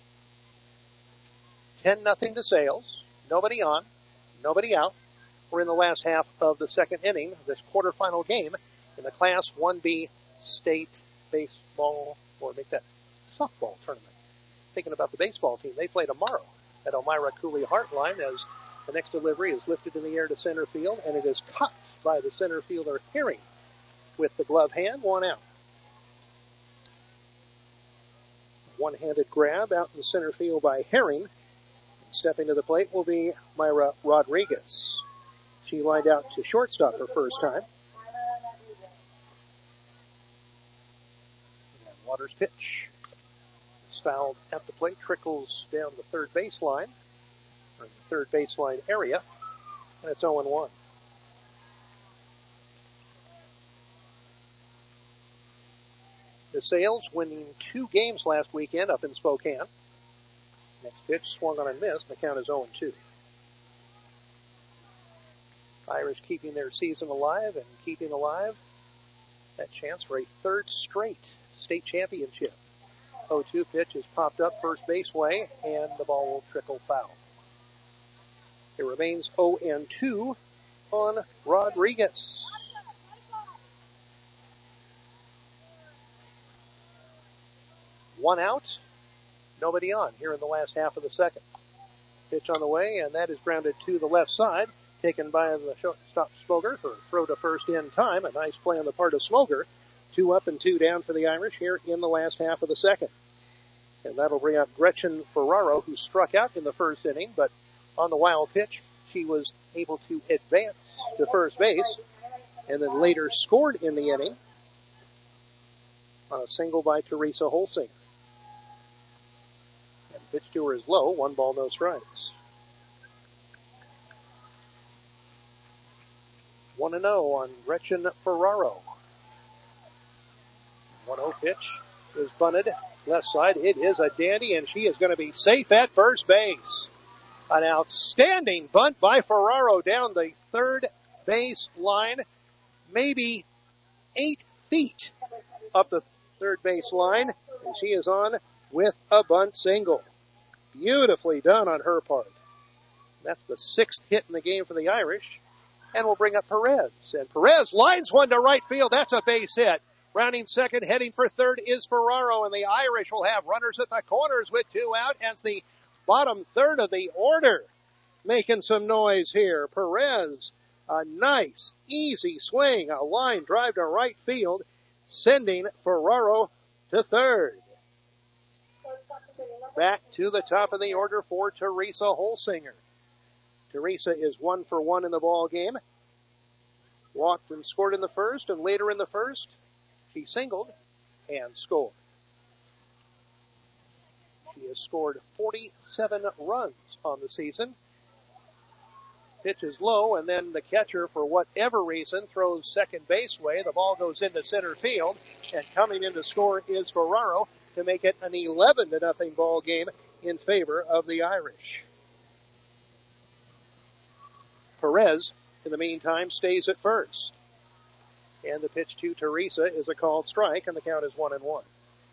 10-0 to Sales. Nobody on, nobody out. We're in the last half of the second inning of this quarterfinal game in the Class 1B state baseball, or make that softball tournament. Thinking about the baseball team, they play tomorrow at Elmira Cooley Heartline as the next delivery is lifted in the air to center field, and it is caught by the center fielder Herring with the glove hand, 1 out. One-handed grab out in the center field by Herring. Stepping to the plate will be Myra Rodriguez. She lined out to shortstop her first time. And Waters' pitch is fouled at the plate, trickles down the third baseline, or the third baseline area, and it's 0-1. The Sales winning 2 games last weekend up in Spokane. Next pitch swung on and missed. The count is 0-2. Irish keeping their season alive and keeping alive that chance for a third straight state championship. 0-2 pitch is popped up first base way, and the ball will trickle foul. It remains 0-2 on Rodriguez. One out. Nobody on here in the last half of the second. Pitch on the way, and that is grounded to the left side, taken by the shortstop Smoger for a throw to first in time. A nice play on the part of Smoger. 2 up and 2 down for the Irish here in the last half of the second. And that'll bring up Gretchen Ferraro, who struck out in the first inning, but on the wild pitch, she was able to advance to first base and then later scored in the inning on a single by Teresa Holsinger. And the pitch to her is low, 1 ball, no strikes. 1-0 on Gretchen Ferraro. 1-0 pitch is bunted left side. It is a dandy, and she is going to be safe at first base. An outstanding bunt by Ferraro down the third base line, maybe 8 feet up the third base line, and she is on with a bunt single. Beautifully done on her part. That's the 6th hit in the game for the Irish, and we'll bring up Perez. And Perez lines one to right field. That's a base hit. Rounding second, heading for third is Ferraro, and the Irish will have runners at the corners with 2 out as the bottom third of the order making some noise here. Perez, a nice, easy swing, a line drive to right field, sending Ferraro to third. Back to the top of the order for Teresa Holsinger. Teresa is 1 for 1 in the ball game. Walked and scored in the first, and later in the first, she singled and scored. She has scored 47 runs on the season. Pitch is low, and then the catcher, for whatever reason, throws second base way. The ball goes into center field, and coming in to score is Ferraro to make it an 11-0 ball game in favor of the Irish. Perez, in the meantime, stays at first. And the pitch to Teresa is a called strike, and the count is 1-1.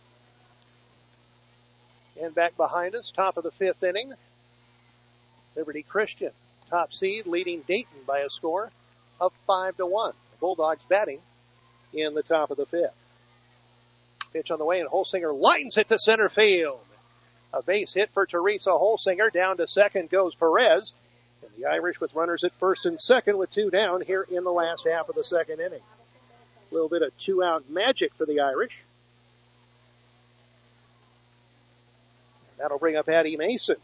And back behind us, top of the 5th inning, Liberty Christian, top seed, leading Dayton by a score of 5-1. The Bulldogs batting in the top of the 5th. Pitch on the way, and Holsinger lines it to center field. A base hit for Teresa Holsinger. Down to second goes Perez. And the Irish with runners at first and second with 2 down here in the last half of the 2nd inning. A little bit of 2-out magic for the Irish. That'll bring up Addie Mason.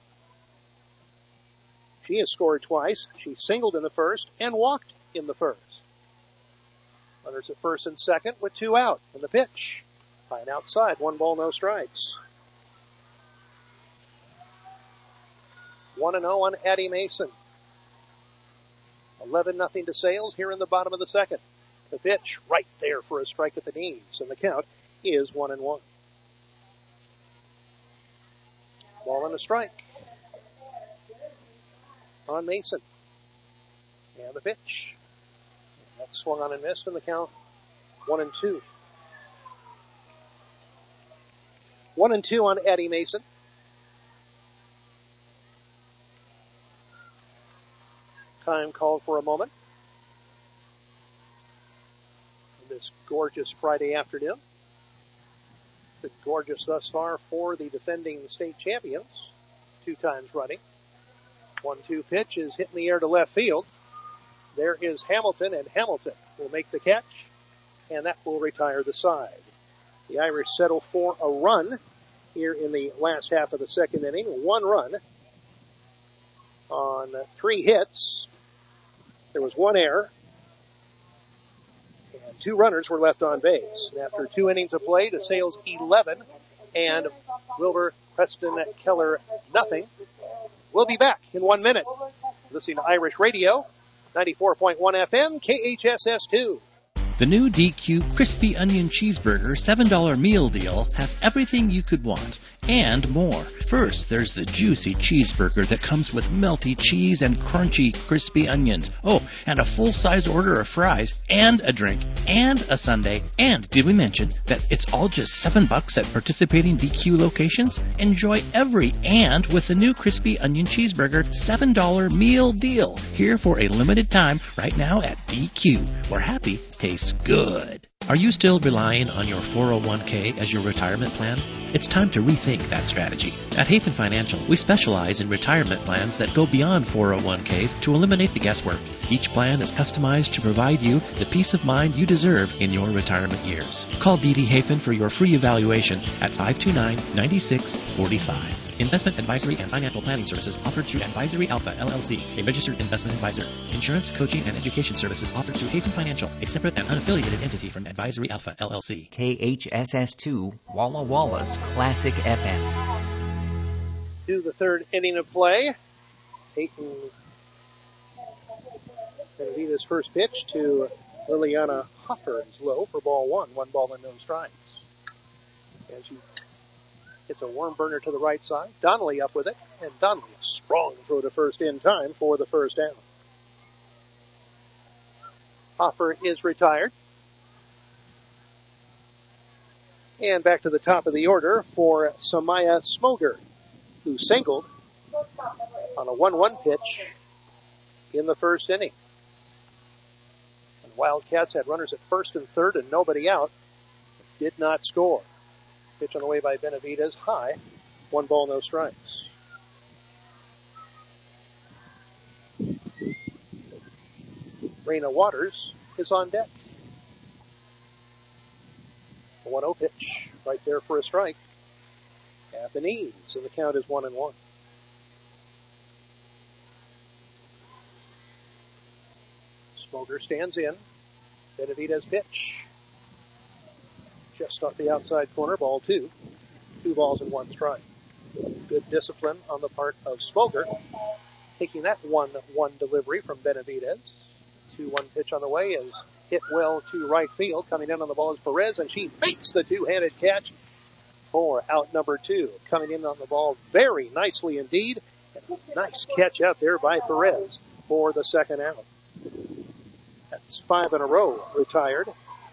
She has scored twice. She singled in the first and walked in the first. Runners at first and second with 2 out. And the pitch, high and outside, 1 ball, no strikes. 1-0 on Addie Mason. 11-0 to Sales here in the bottom of the 2nd. The pitch right there for a strike at the knees, and the count is 1-1. Ball and a strike on Mason. And the pitch. And that swung on and missed, and the count 1-2. 1-2 on Addie Mason. Time called for a moment. This gorgeous Friday afternoon. Been gorgeous thus far for the defending state champions, 2 times running. 1-2 pitch is hit in the air to left field. There is Hamilton, and Hamilton will make the catch, and that will retire the side. The Irish settle for a run here in the last half of the 2nd inning. 1 run on 3 hits. There was 1 error. 2 runners were left on base. And after 2 innings of play, DeSales 11 and Wilbur Preston Keller nothing. We'll be back in 1 minute. Listening to Irish Radio, 94.1 FM, KHSS2. The new DQ Crispy Onion Cheeseburger $7 meal deal has everything you could want and more. First, there's the juicy cheeseburger that comes with melty cheese and crunchy crispy onions. Oh, and a full-size order of fries and a drink and a sundae. And did we mention that it's all just $7 at participating DQ locations? Enjoy every and with the new Crispy Onion Cheeseburger $7 meal deal. Here for a limited time right now at DQ, where happy tastes good. Are you still relying on your 401k as your retirement plan? It's time to rethink that strategy. At Hafen Financial, we specialize in retirement plans that go beyond 401ks to eliminate the guesswork. Each plan is customized to provide you the peace of mind you deserve in your retirement years. Call D.D. Hafen for your free evaluation at 529-9645. Investment advisory and financial planning services offered through Advisory Alpha, LLC, a registered investment advisor. Insurance, coaching, and education services offered through Hafen Financial, a separate and unaffiliated entity from Advisory Alpha, LLC. KHSS2, Walla Walla's Classic FM. To the third inning of play. Peyton Benavidez' first pitch to Liliana Hoffer is low for ball one. 1 ball and no strikes. And she hits a warm burner to the right side. Donnelly up with it. And Donnelly a strong throw to first in time for the first down. Hoffer is retired. And back to the top of the order for Samaya Smoger, who singled on a 1-1 pitch in the first inning. And Wildcats had runners at first and third and nobody out. Did not score. Pitch on the way by Benavidez, high. 1 ball, no strikes. Raina Waters is on deck. A 1-0 pitch right there for a strike. At the knees, and the count is 1-1. Smoger stands in. Benavidez pitch. Just off the outside corner, ball 2. 2 balls and 1 strike. Good discipline on the part of Smoger. Taking that 1-1 delivery from Benavidez. 2-1 pitch on the way is hit well to right field. Coming in on the ball is Perez, and she makes the two-handed catch for out number 2. Coming in on the ball very nicely indeed. Nice catch out there by Perez for the second out. That's 5 in a row retired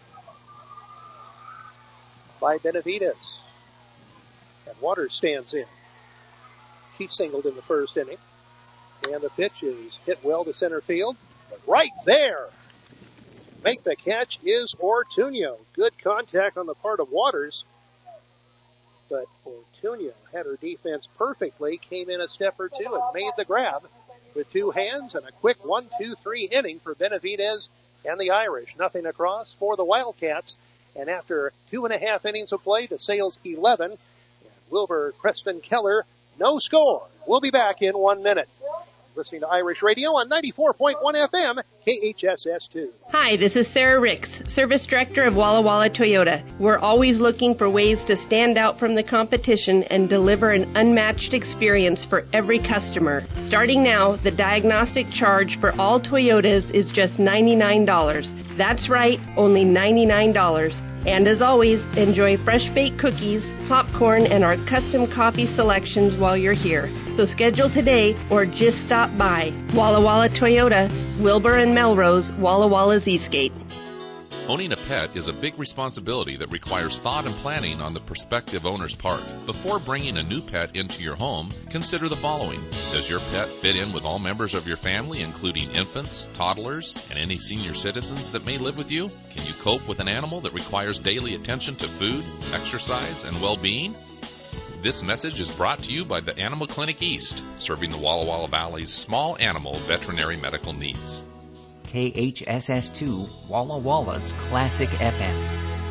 by Benavidez. And Waters stands in. She singled in the first inning. And the pitch is hit well to center field. But right there, make the catch is Ortuño. Good contact on the part of Waters. But Ortuño had her defense perfectly, came in a step or two and made the grab with 2 hands, and a quick 1-2-3 inning for Benavidez and the Irish. Nothing across for the Wildcats. And after 2.5 innings of play, DeSales 11, and Wilbur Creston Keller, no score. We'll be back in 1 minute. Listening to Irish Radio on 94.1 FM, KHSS2. Hi, this is Sarah Ricks, Service Director of Walla Walla Toyota. We're always looking for ways to stand out from the competition and deliver an unmatched experience for every customer. Starting now, the diagnostic charge for all Toyotas is just $99. That's right, only $99. And as always, enjoy fresh-baked cookies, popcorn, and our custom coffee selections while you're here. So schedule today or just stop by. Walla Walla Toyota, Wilbur and Melrose, Walla Walla's Eastgate. Owning a pet is a big responsibility that requires thought and planning on the prospective owner's part. Before bringing a new pet into your home, consider the following. Does your pet fit in with all members of your family, including infants, toddlers, and any senior citizens that may live with you? Can you cope with an animal that requires daily attention to food, exercise, and well-being? This message is brought to you by the Animal Clinic East, serving the Walla Walla Valley's small animal veterinary medical needs. KHSS2, Walla Walla's Classic FM.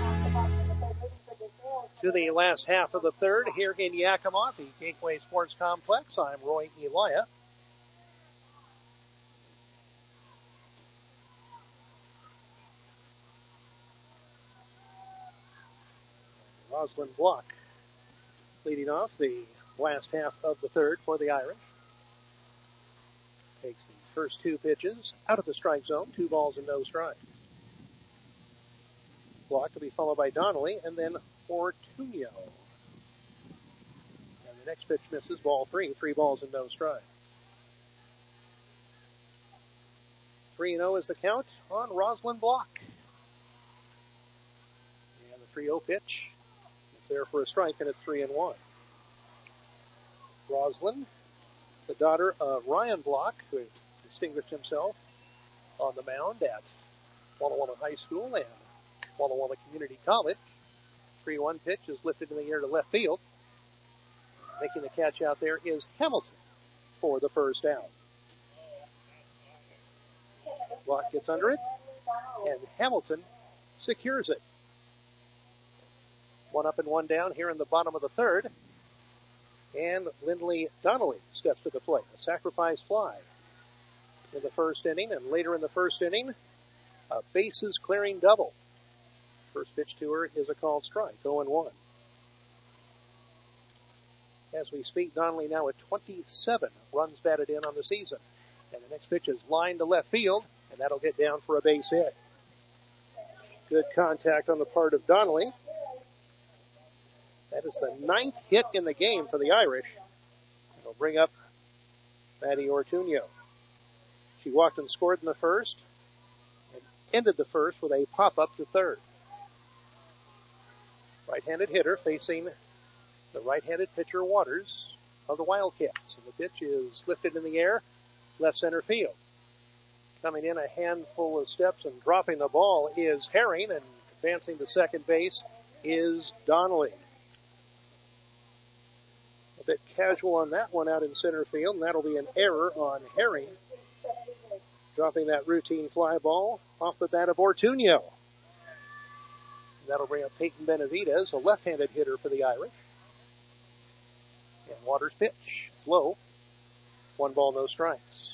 To the last half of the third here in Yakima, the Gateway Sports Complex. I'm Roy Elia. Rosalind Block leading off the last half of the third for the Irish. Takes the first 2 pitches out of the strike zone, 2 balls and no strikes. Block to be followed by Donnelly and then Ortuño. And the next pitch misses, ball 3, 3 balls and no strikes. 3-0 is the count on Rosalind Block. And the 3-0 pitch is there for a strike, and it's 3-1. Rosalind, the daughter of Ryan Block, who distinguished himself on the mound at Walla Walla High School and Walla Walla Community College. 3-1 pitch is lifted in the air to left field. Making the catch out there is Hamilton for the first out. Block gets under it, and Hamilton secures it. 1 up and 1 down here in the bottom of the third. And Lindley Donnelly steps to the plate. A sacrifice fly in the first inning, and later in the first inning, a bases clearing double. First pitch to her is a called strike, 0-1. As we speak, Donnelly now at 27 runs batted in on the season. And the next pitch is lined to left field, and that'll get down for a base hit. Good contact on the part of Donnelly. That is the 9th hit in the game for the Irish. It'll bring up Maddie Ortuño. She walked and scored in the first and ended the first with a pop-up to third. Right-handed hitter facing the right-handed pitcher Waters of the Wildcats. And the pitch is lifted in the air, left center field. Coming in a handful of steps and dropping the ball is Herring, and advancing to second base is Donnelly. A bit casual on that one out in center field, and that'll be an error on Herring. Dropping that routine fly ball off the bat of Ortuño. That'll bring up Peyton Benavidez, a left-handed hitter for the Irish. And Waters' pitch. It's low. 1 ball, no strikes.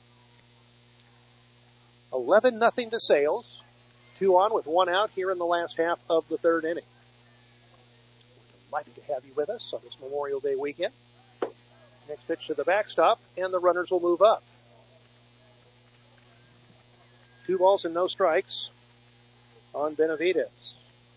11-0 to Sales. 2 on with 1 out here in the last half of the third inning. Delighted to have you with us on this Memorial Day weekend. Next pitch to the backstop, and the runners will move up. 2 balls and no strikes on Benavidez.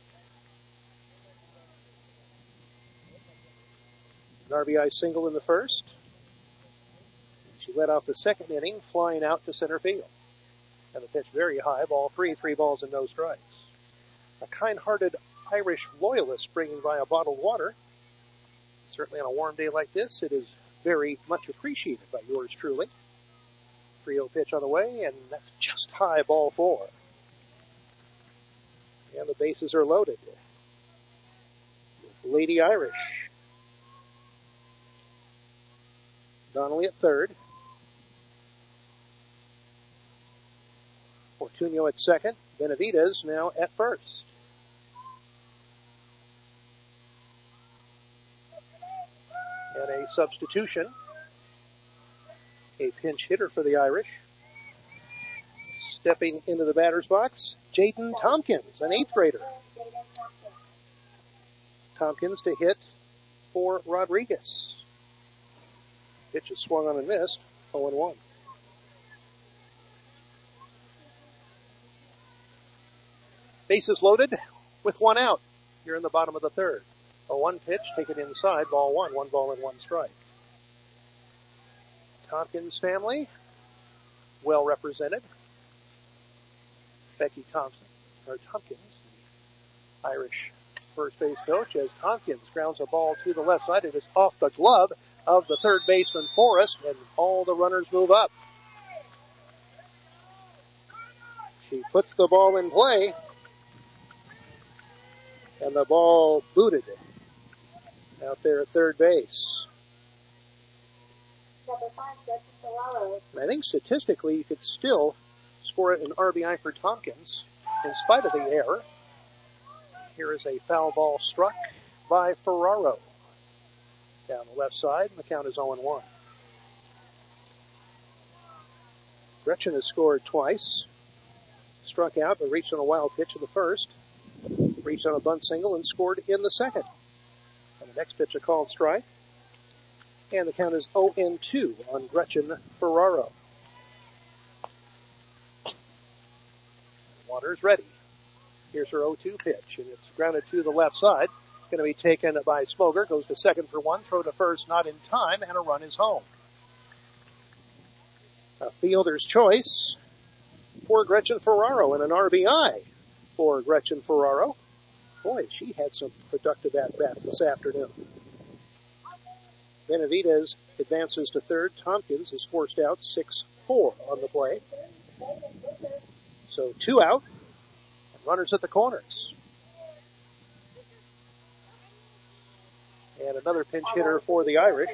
An RBI single in the first. She led off the second inning, flying out to center field. And the pitch very high, ball 3, 3 balls and no strikes. A kind-hearted Irish loyalist bringing by a bottled water. Certainly on a warm day like this, it is very much appreciated by yours truly. 3-0 pitch on the way, and that's just high, ball 4. And the bases are loaded with Lady Irish. Donnelly at third. Ortuño at second. Benavidez now at first. And a substitution. A pinch hitter for the Irish. Stepping into the batter's box, Jaden Tompkins, an 8th grader. Tompkins to hit for Rodriguez. Pitch is swung on and missed, 0-1. Bases loaded with 1 out here in the bottom of the third. A 1 pitch, take it inside, ball 1, 1 ball and 1 strike. Tompkins family, well represented. Becky Tompkins, the Irish first base coach, as Tompkins grounds a ball to the left side. It is off the glove of the third baseman Forrest, and all the runners move up. She puts the ball in play, and the ball booted out there at third base. And I think statistically you could still score an RBI for Tompkins in spite of the error. Here is a foul ball struck by Ferraro. Down the left side, and the count is 0-1. Gretchen has scored twice. Struck out, but reached on a wild pitch in the first. Reached on a bunt single and scored in the second. And the next pitch, a called strike. And the count is 0-2 on Gretchen Ferraro. Waters ready. Here's her 0-2 pitch, and it's grounded to the left side. Going to be taken by Smoger. Goes to second for 1. Throw to first, not in time, and a run is home. A fielder's choice for Gretchen Ferraro, and an RBI for Gretchen Ferraro. Boy, she had some productive at-bats this afternoon. Benavidez advances to third. Tompkins is forced out, 6-4 on the play. So 2 out, and runners at the corners. And another pinch hitter for the Irish.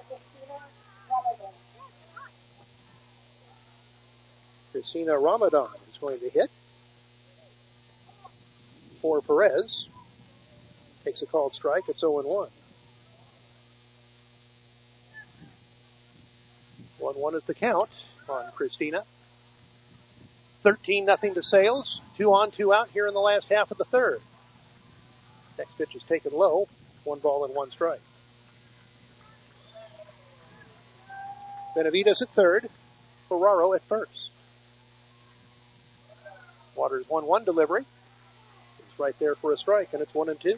Christina Ramadan is going to hit for Perez. Takes a called strike. It's 0-1. 1-1 is the count on Christina. 13-0 to Sales. 2 on, 2 out here in the last half of the third. Next pitch is taken low. 1 ball and 1 strike. Benavides at third. Ferraro at first. Waters 1-1 delivery. It's right there for a strike, and it's 1-2.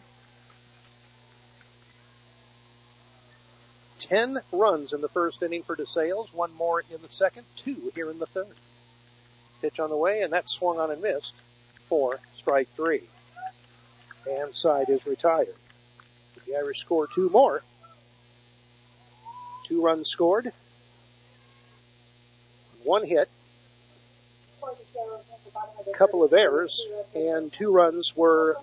10 runs in the first inning for DeSales. 1 more in the second. 2 here in the third. Pitch on the way, and that's swung on and missed for strike 3. And side is retired. The Irish score 2 more. 2 runs scored. 1 hit. A couple of errors, and 2 runners were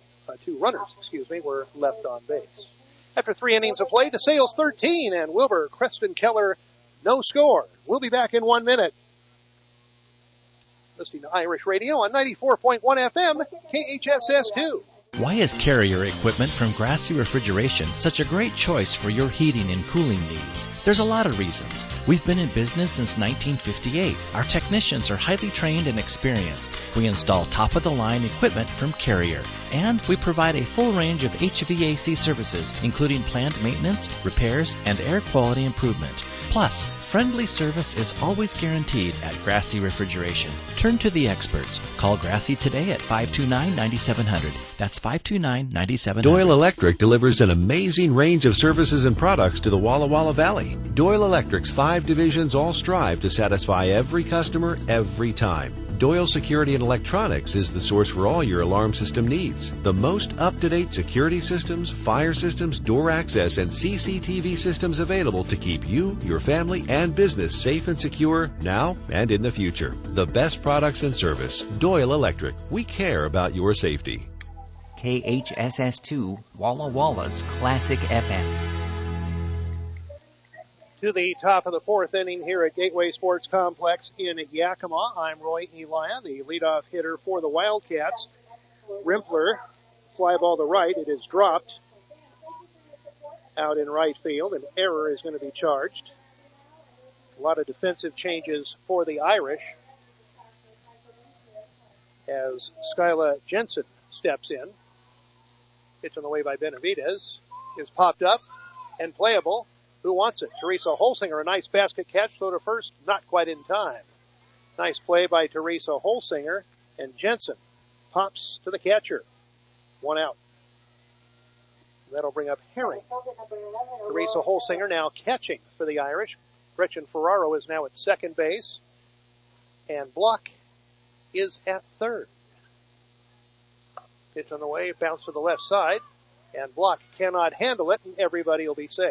left on base. After 3 innings of play, DeSales 13 and Wilbur Creston Keller no score. We'll be back in 1 minute. Listening to Irish Radio on 94.1 FM, KHSS2. Why is Carrier equipment from Grassy Refrigeration such a great choice for your heating and cooling needs? There's a lot of reasons. We've been in business since 1958. Our technicians are highly trained and experienced. We install top-of-the-line equipment from Carrier. And we provide a full range of HVAC services, including planned maintenance, repairs, and air quality improvement. Plus, friendly service is always guaranteed at Grassy Refrigeration. Turn to the experts. Call Grassy today at 529-9700. That's 529-9700. Doyle Electric delivers an amazing range of services and products to the Walla Walla Valley. Doyle Electric's 5 divisions all strive to satisfy every customer every time. Doyle Security and Electronics is the source for all your alarm system needs. The most up-to-date security systems, fire systems, door access, and CCTV systems available to keep you, your family, and business safe and secure now and in the future. The best products and service. Doyle Electric. We care about your safety. KHSS2, Walla Walla's Classic FM. To the top of the 4th inning here at Gateway Sports Complex in Yakima. I'm Roy Elia, the leadoff hitter for the Wildcats. Rimpler, fly ball to right. It is dropped out in right field. An error is going to be charged. A lot of defensive changes for the Irish as Skyla Jensen steps in. Pitch on the way by Benavides is popped up and playable. Who wants it? Teresa Holsinger, a nice basket catch, throw to first, not quite in time. Nice play by Teresa Holsinger, and Jensen pops to the catcher. 1 out. That'll bring up Herring. Teresa Holsinger now catching for the Irish. Gretchen Ferraro is now at second base, and Block is at third. Pitch on the way, bounce to the left side, and Block cannot handle it, and everybody will be safe.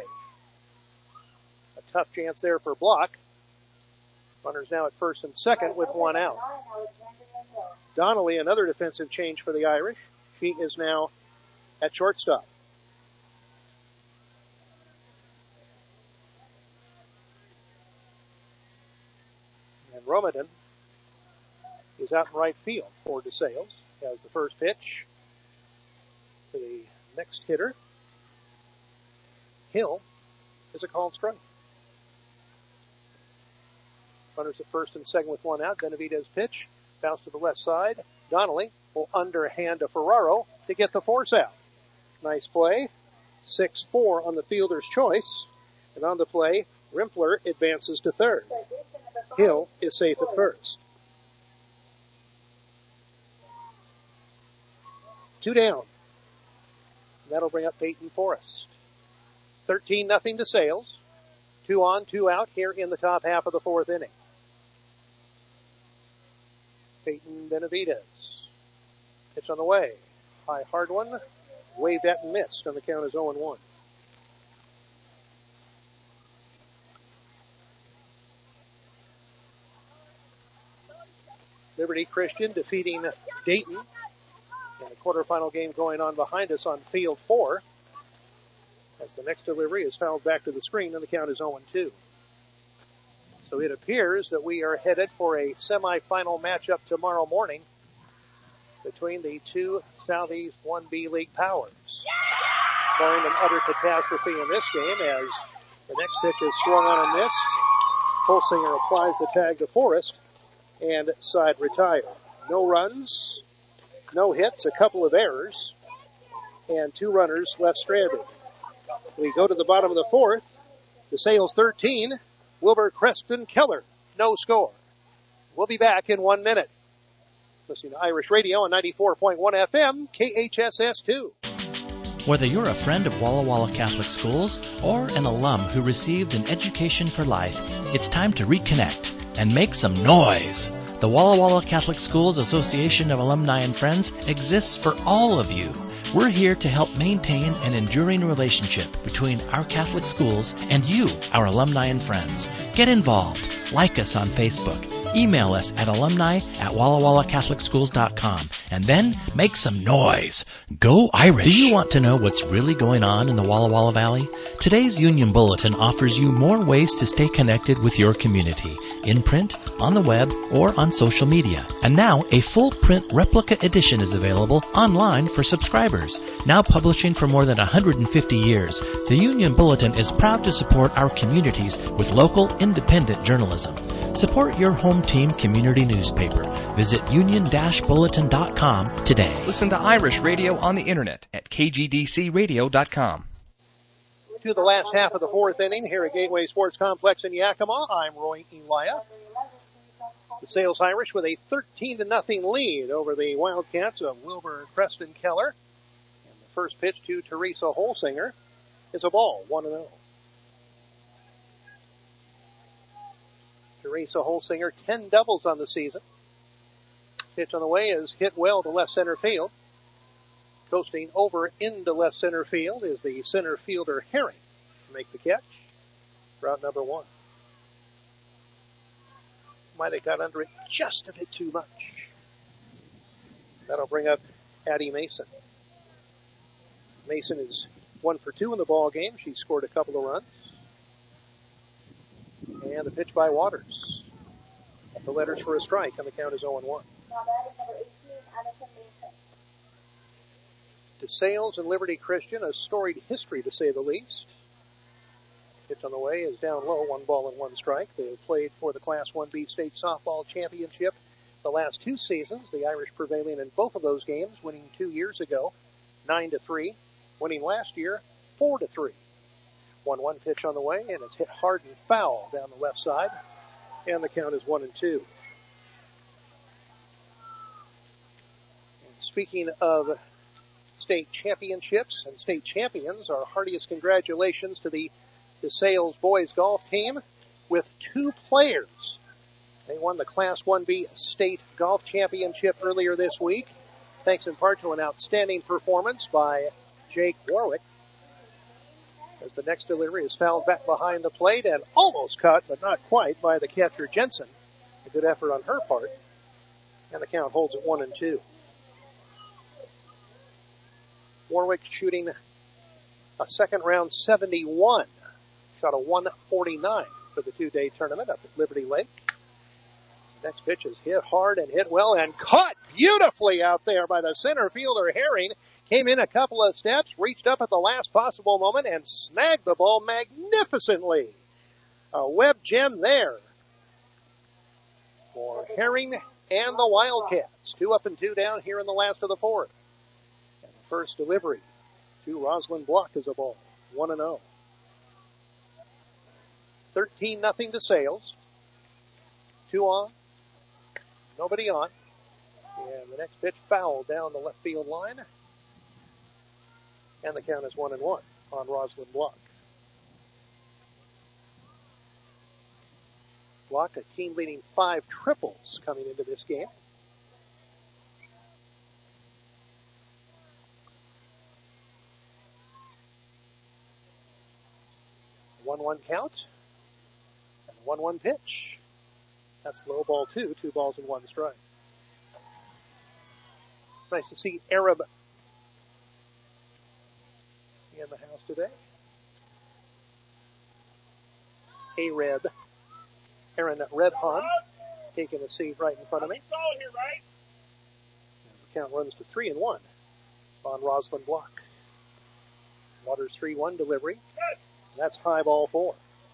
A tough chance there for Block. Runners now at first and second with 1 out. Donnelly, another defensive change for the Irish. She is now at shortstop. And Romadan is out in right field for DeSales as the first pitch to the next hitter. Hill is a called strike. Runners at first and second with 1 out. Benavides pitch. Bounce to the left side. Donnelly will underhand to Ferraro to get the force out. Nice play. 6-4 on the fielder's choice. And on the play, Rimpler advances to third. Hill is safe at first. 2 down. That'll bring up Peyton Forrest. 13-0 DeSales. 2 on, 2 out here in the top half of the 4th inning. Peyton Benavides. Pitch on the way. High hard one. Waved at and missed, and the count is 0-1. Liberty Christian defeating Dayton in a quarterfinal game going on behind us on field 4. as the next delivery is fouled back to the screen, and the count is 0-2. So it appears that we are headed for a semifinal matchup tomorrow morning between the two Southeast 1B League powers. Barring an utter catastrophe in this game as the next pitch is swung on and missed. Holsinger applies the tag to Forrest and side retire. No runs, no hits, a couple of errors, and 2 runners left stranded. We go to the bottom of the fourth. DeSales 13, Wilbur Creston Keller, no score. We'll be back in 1 minute. Listening to Irish Radio on 94.1 FM, KHSS2. Whether you're a friend of Walla Walla Catholic Schools or an alum who received an education for life, it's time to reconnect and make some noise. The Walla Walla Catholic Schools Association of Alumni and Friends exists for all of you. We're here to help maintain an enduring relationship between our Catholic schools and you, our alumni and friends. Get involved. Like us on Facebook. Email us at alumni@wallawallacatholicschools.com and then make some noise. Go Irish! Do you want to know what's really going on in the Walla Walla Valley? Today's Union Bulletin offers you more ways to stay connected with your community, in print, on the web, or on social media. And now a full print replica edition is available online for subscribers. Now publishing for more than 150 years, the Union Bulletin is proud to support our communities with local independent journalism. Support your home team community newspaper. Visit union-bulletin.com today. Listen to Irish Radio on the internet at kgdcradio.com. To the last half of the fourth inning here at Gateway Sports Complex in Yakima, I'm Roy Elia. DeSales Irish with a 13-0 lead over the Wildcats of Wilbur Creston Keller. And the first pitch to Teresa Holsinger is a ball, 1-0. Teresa Holsinger, 10 doubles on the season. Pitch on the way is hit well to left center field. Coasting over into left center field is the center fielder Herring to make the catch. Route number 1. Might have got under it just a bit too much. That'll bring up Addie Mason. Mason is 1 for 2 in the ball game. She scored a couple of runs. And the pitch by Waters. At the letters for a strike, and the count is 0-1. DeSales and Liberty Christian, a storied history to say the least. Pitch on the way is down low, 1 ball and 1 strike. They have played for the Class 1B State Softball Championship the last 2 seasons. The Irish prevailing in both of those games, winning 2 years ago, 9-3. Winning last year, 4-3. 1-1 pitch on the way, and it's hit hard and foul down the left side. And the count is 1-2. And speaking of state championships and state champions, our heartiest congratulations to the DeSales boys golf team with 2 players. They won the Class 1B State Golf Championship earlier this week, thanks in part to an outstanding performance by Jake Warwick. As the next delivery is fouled back behind the plate and almost caught, but not quite, by the catcher Jensen. A good effort on her part. And the count holds at 1-2. Warwick shooting a second round 71. Shot a 149 for the 2-day tournament up at Liberty Lake. Next pitch is hit hard and hit well and caught beautifully out there by the center fielder Herring. Came in a couple of steps, reached up at the last possible moment, and snagged the ball magnificently. A web gem there for Herring and the Wildcats. 2 up and 2 down here in the last of the fourth. And the first delivery to Rosalind Block is a ball. 1-0. 13-0 DeSales. 2 on. Nobody on. And the next pitch fouled down the left field line. And the count is 1-1 on Rosalind Block. Block, a team leading 5 triples coming into this game. A 1-1 count. And a 1-1 pitch. That's low ball 2, 2 balls and 1 strike. Nice to see Arab in the house today. A-Red, Aaron Redhahn, taking a seat right in front of me. And the count runs to 3-1 on Rosalind Block. Waters 3-1 delivery. That's high ball 4.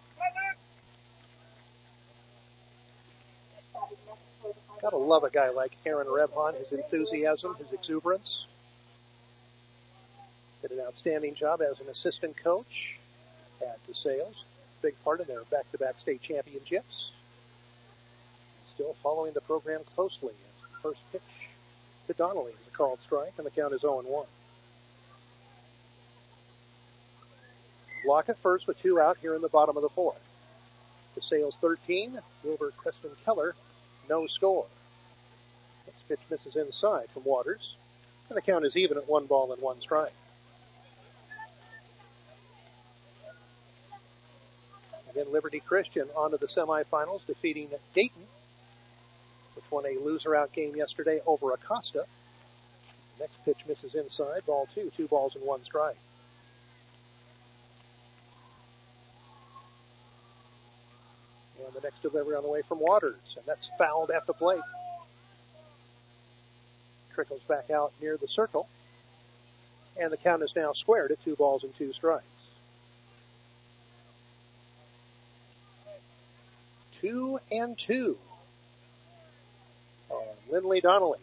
Gotta love a guy like Aaron Redhahn, his enthusiasm, his exuberance. Did an outstanding job as an assistant coach at DeSales. Big part of their back-to-back state championships. Still following the program closely as the first pitch to Donnelly is a called strike, and the count is 0-1. Block at first with 2 out here in the bottom of the 4th. DeSales 13, Wilbur Creston Keller, no score. Next pitch misses inside from Waters, and the count is even at 1 ball and 1 strike. Again, Liberty Christian on to the semifinals, defeating Dayton, which won a loser-out game yesterday over Acosta. The next pitch misses inside, ball 2, 2 balls and 1 strike. And the next delivery on the way from Waters, and that's fouled at the plate. Trickles back out near the circle, and the count is now squared at 2 balls and 2 strikes. 2-2 on Lindley Donnelly.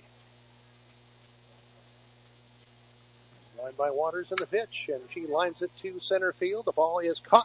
Lined by Waters in the pitch, and she lines it to center field. The ball is caught.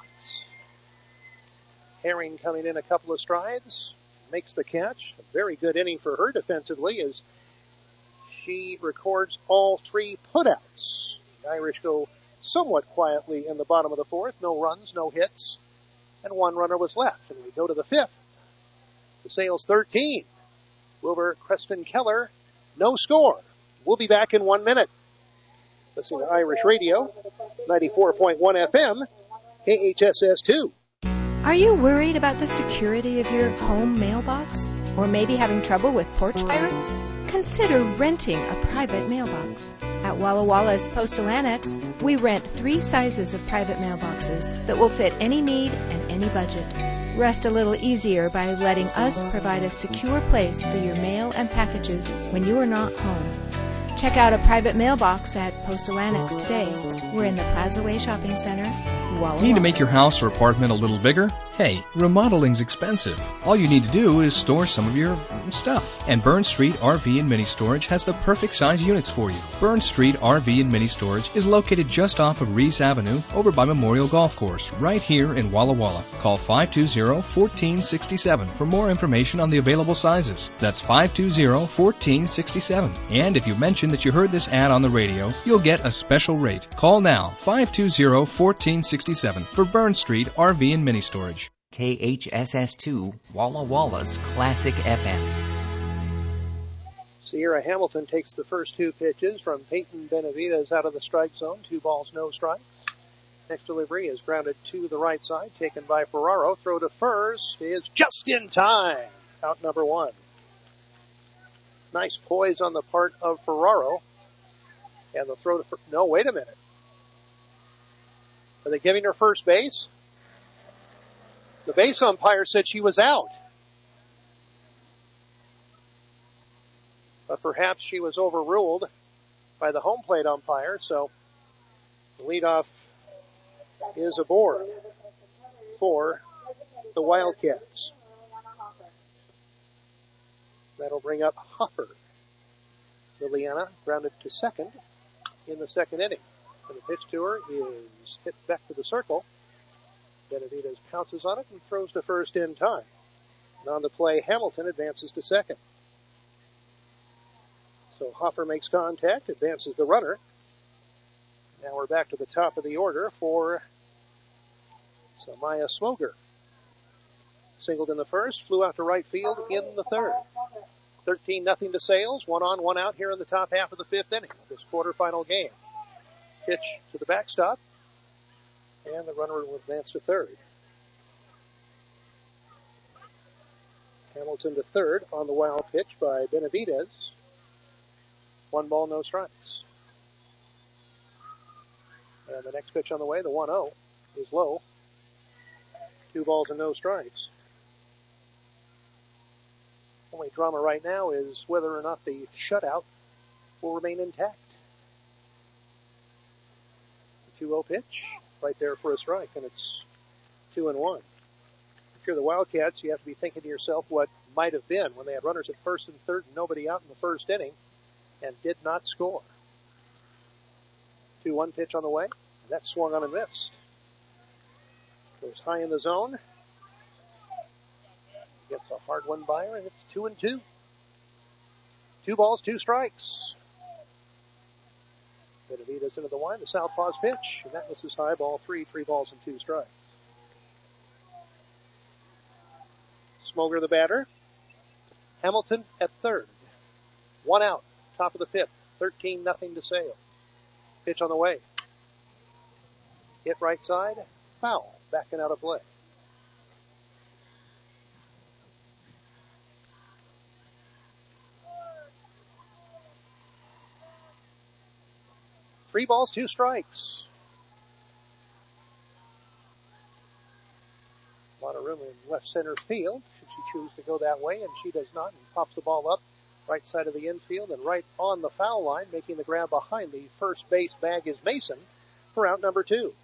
Herring coming in a couple of strides, makes the catch. A very good inning for her defensively as she records all 3 putouts. The Irish go somewhat quietly in the bottom of the 4th. No runs, no hits, and 1 runner was left. And we go to the 5th. DeSales 13. Wilbur Creston Keller, no score. We'll be back in 1 minute. Listening to Irish Radio, 94.1 FM, KHSS2. Are you worried about the security of your home mailbox? Or maybe having trouble with porch pirates? Consider renting a private mailbox. At Walla Walla's Postal Annex, we rent 3 sizes of private mailboxes that will fit any need and any budget. Rest a little easier by letting us provide a secure place for your mail and packages when you are not home. Check out a private mailbox at Postal Annex today. We're in the Plaza Way Shopping Center, Walla Walla. Need to make your house or apartment a little bigger? Hey, remodeling's expensive. All you need to do is store some of your stuff. And Burns Street RV and Mini Storage has the perfect size units for you. Burns Street RV and Mini Storage is located just off of Reese Avenue over by Memorial Golf Course, right here in Walla Walla. Call 520-1467 for more information on the available sizes. That's 520-1467. And if you mention that you heard this ad on the radio, you'll get a special rate. Call now, 520-1467 for Burns Street RV and Mini Storage. KHSS2, Walla Walla's Classic FM. Sierra Hamilton takes the first 2 pitches from Peyton Benavidez out of the strike zone. 2 balls, no strikes. Next delivery is grounded to the right side, taken by Ferraro. Throw to first is just in time. Out number 1. Nice poise on the part of Ferraro. And the throw to first. No, wait a minute. Are they giving her first base? The base umpire said she was out. But perhaps she was overruled by the home plate umpire, so the leadoff is aboard for the Wildcats. That'll bring up Hoffer. Liliana grounded to second in the second inning. And the pitch to her is hit back to the circle. Benavidez pounces on it and throws to first in time. And on the play, Hamilton advances to second. So Hoffer makes contact, advances the runner. Now we're back to the top of the order for Samaya Smoger. Singled in the first, flew out to right field in the third. 13-0 to Sales. 1 on, 1 out here in the top half of the 5th inning of this quarterfinal game. Pitch to the backstop. And the runner will advance to third. Hamilton to third on the wild pitch by Benavidez. 1 ball, no strikes. And the next pitch on the way, the 1-0, is low. 2 balls and no strikes. Only drama right now is whether or not the shutout will remain intact. The 2-0 pitch right there for a strike, and it's 2-1. If you're the Wildcats, you have to be thinking to yourself what might have been when they had runners at first and third and nobody out in the first inning and did not score. 2-1 pitch on the way. That swung on and missed. Goes high in the zone. Gets a hard one by her, and it's 2-2. 2 balls, 2 strikes. Benavidez into the line, the southpaw's pitch, and that misses high, ball 3, 3 balls and 2 strikes. Smoger the batter. Hamilton at third. 1 out, top of the 5th. 13-0 to Sale. Pitch on the way. Hit right side, foul, backing out of play. Three balls, 2 strikes. A lot of room in left center field, should she choose to go that way, and she does not, and pops the ball up right side of the infield and right on the foul line, making the grab behind the first base bag is Mason for out number 2.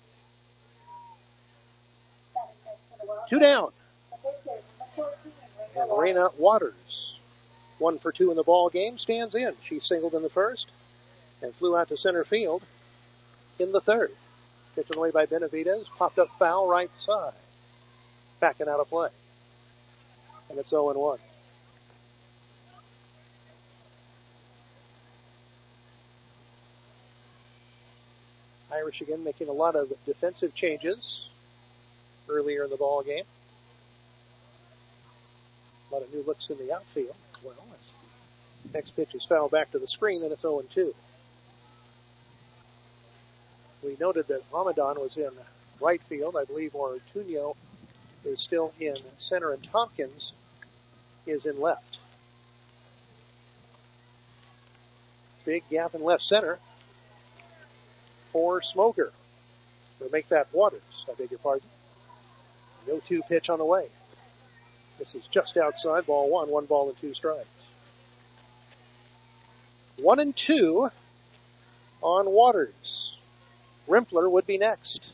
2 down. And Lorena Waters, 1 for 2 in the ball game, stands in. She singled in the first and flew out to center field in the third. Pitch on the way by Benavidez, popped up foul right side. Backing out of play. And it's 0-1. Irish again making a lot of defensive changes earlier in the ball game. A lot of new looks in the outfield as well. As the next pitch is fouled back to the screen, and it's 0-2. We noted that Ramadan was in right field. I believe Ortuño is still in center, and Tompkins is in left. Big gap in left center for Smoger. Or make that Waters, I beg your pardon. No 2 pitch on the way. This is just outside, ball 1, 1 ball and 2 strikes. 1-2 on Waters. Rimpler would be next.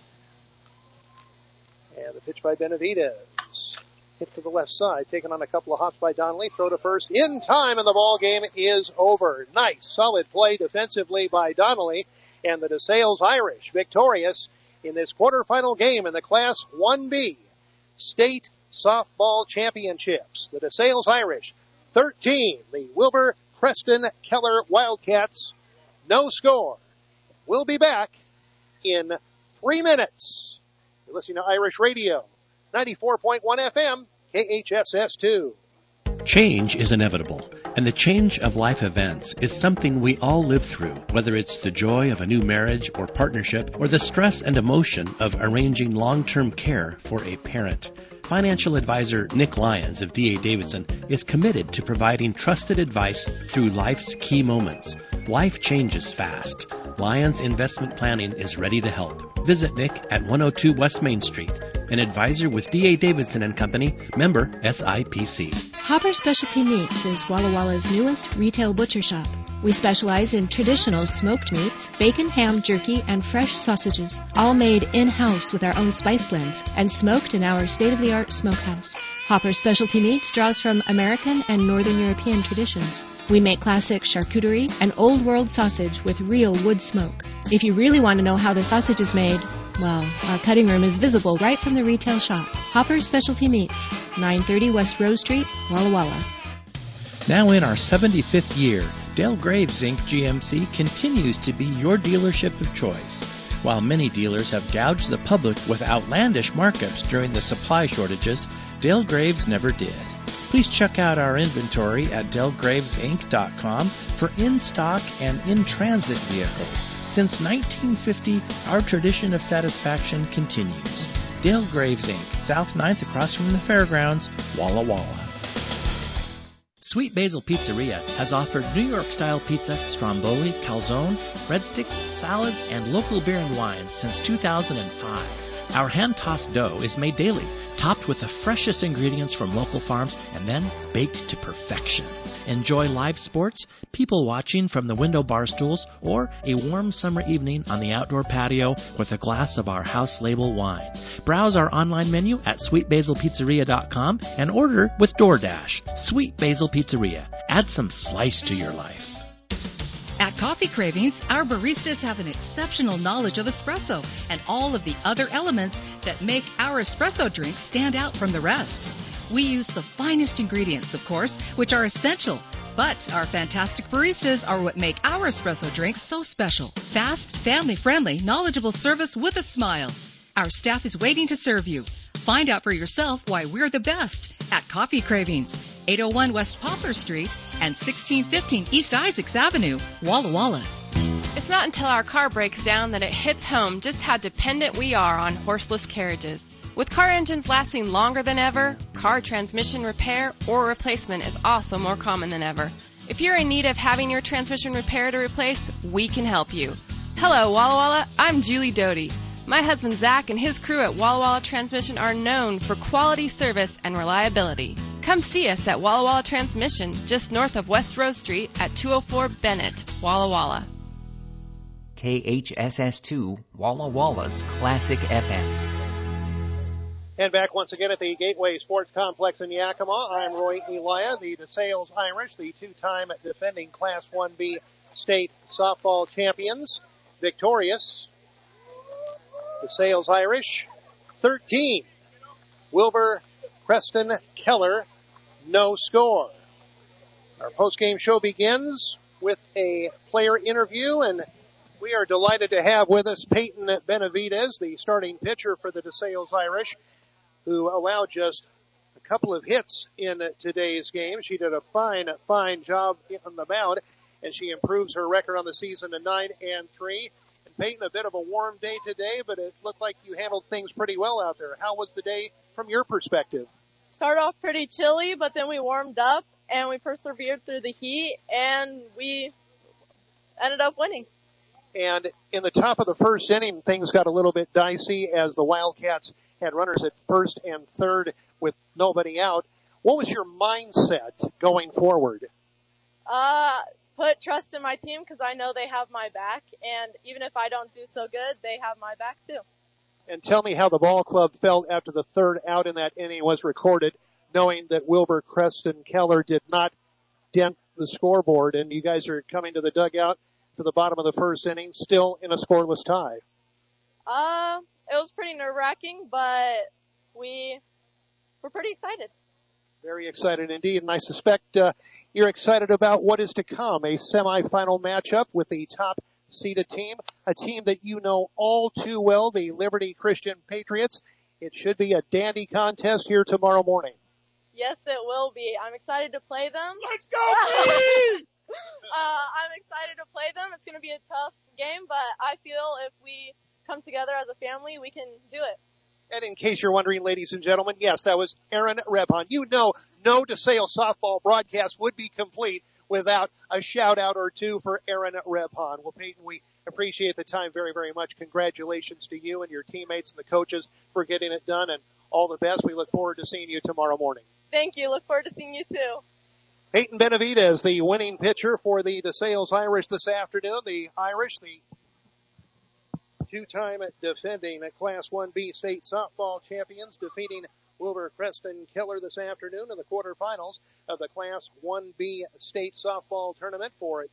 And the pitch by Benavidez. Hit to the left side, taken on a couple of hops by Donnelly. Throw to first in time, and the ball game is over. Nice, solid play defensively by Donnelly. And the DeSales Irish victorious in this quarterfinal game in the Class 1B State Softball Championships. The DeSales Irish 13, the Wilbur Preston Keller Wildcats, no score. We'll be back in 3 minutes. You're listening to Irish Radio, 94.1 FM, KHSS2. Change is inevitable, and the change of life events is something we all live through, whether it's the joy of a new marriage or partnership or the stress and emotion of arranging long-term care for a parent. Financial advisor Nick Lyons of D.A. Davidson is committed to providing trusted advice through life's key moments. Life changes fast. Lyons Investment Planning is ready to help. Visit Nick at 102 West Main Street, an advisor with D.A. Davidson and Company, member SIPC. Hopper Specialty Meats is Walla Walla's newest retail butcher shop. We specialize in traditional smoked meats, bacon, ham, jerky, and fresh sausages, all made in-house with our own spice blends and smoked in our state-of-the-art smokehouse. Hopper Specialty Meats draws from American and Northern European traditions. We make classic charcuterie and old-world sausage with real wood smoke. If you really want to know how the sausage is made, well, our cutting room is visible right from the retail shop. Hopper Specialty Meats, 930 West Rose Street, Walla Walla. Now in our 75th year, Dale Graves Inc. GMC continues to be your dealership of choice. While many dealers have gouged the public with outlandish markups during the supply shortages, Dale Graves never did. Please check out our inventory at DaleGravesInc.com for in-stock and in-transit vehicles. Since 1950, our tradition of satisfaction continues. Dale Graves Inc., South 9th across from the fairgrounds, Walla Walla. Sweet Basil Pizzeria has offered New York-style pizza, stromboli, calzone, breadsticks, salads, and local beer and wines since 2005. Our hand-tossed dough is made daily, topped with the freshest ingredients from local farms, and then baked to perfection. Enjoy live sports, people watching from the window bar stools, or a warm summer evening on the outdoor patio with a glass of our house label wine. Browse our online menu at sweetbasilpizzeria.com and order with DoorDash. Sweet Basil Pizzeria. Add some slice to your life. At Coffee Cravings, our baristas have an exceptional knowledge of espresso and all of the other elements that make our espresso drinks stand out from the rest. We use the finest ingredients, of course, which are essential. But our fantastic baristas are what make our espresso drinks so special. Fast, family-friendly, knowledgeable service with a smile. Our staff is waiting to serve you. Find out for yourself why we're the best at Coffee Cravings, 801 West Poplar Street and 1615 East Isaacs Avenue, Walla Walla. It's not until our car breaks down that it hits home just how dependent we are on horseless carriages. With car engines lasting longer than ever, car transmission repair or replacement is also more common than ever. If you're in need of having your transmission repaired or replaced, we can help you. Hello, Walla Walla. I'm Julie Doty. My husband Zach and his crew at Walla Walla Transmission are known for quality service and reliability. Come see us at Walla Walla Transmission, just north of West Rose Street at 204 Bennett, Walla Walla. KHSS2, Walla Walla's Classic FM. And back once again at the Gateway Sports Complex in Yakima, I'm Roy Elia, the DeSales Irish, the two-time defending Class 1B state softball champions, victorious. DeSales Irish, 13. Wilbur Preston Keller, no score. Our post-game show begins with a player interview, and we are delighted to have with us Peyton Benavidez, the starting pitcher for the DeSales Irish, who allowed just a couple of hits in today's game. She did a fine job on the mound, and she improves her record on the season to 9-3. And Peyton, a bit of a warm day today, but it looked like you handled things pretty well out there. How was the day from your perspective? Started off pretty chilly, but then we warmed up and we persevered through the heat, and we ended up winning. And in the top of the first inning, things got a little bit dicey as the Wildcats had runners at first and third with nobody out. What was your mindset going forward? Put trust in my team because I know they have my back, and even if I don't do so good, they have my back too. And tell me how the ball club felt after the third out in that inning was recorded, knowing that Wilbur Preston Keller did not dent the scoreboard, and you guys are coming to the dugout for the bottom of the first inning, still in a scoreless tie. It was pretty nerve-wracking, but we're pretty excited. Very excited indeed, and I suspect you're excited about what is to come, a semifinal matchup with the top-seeded team, a team that you know all too well, the Liberty Christian Patriots. It should be a dandy contest here tomorrow morning. Yes, it will be. I'm excited to play them. Let's go, please! I'm excited to play them. It's going to be a tough game, but I feel if we come together as a family, we can do it. And in case you're wondering, ladies and gentlemen, yes, that was Erin Rebhon. You know, no DeSales softball broadcast would be complete without a shout-out or two for Erin Rebhon. Well, Peyton, we appreciate the time very, very much. Congratulations to you and your teammates and the coaches for getting it done, and all the best. We look forward to seeing you tomorrow morning. Thank you. Look forward to seeing you, too. Peyton Benavidez, the winning pitcher for the DeSales Irish this afternoon. The Irish, the two-time defending Class 1B state softball champions, defeating Wilbur Preston Keller this afternoon in the quarterfinals of the Class 1B state softball tournament for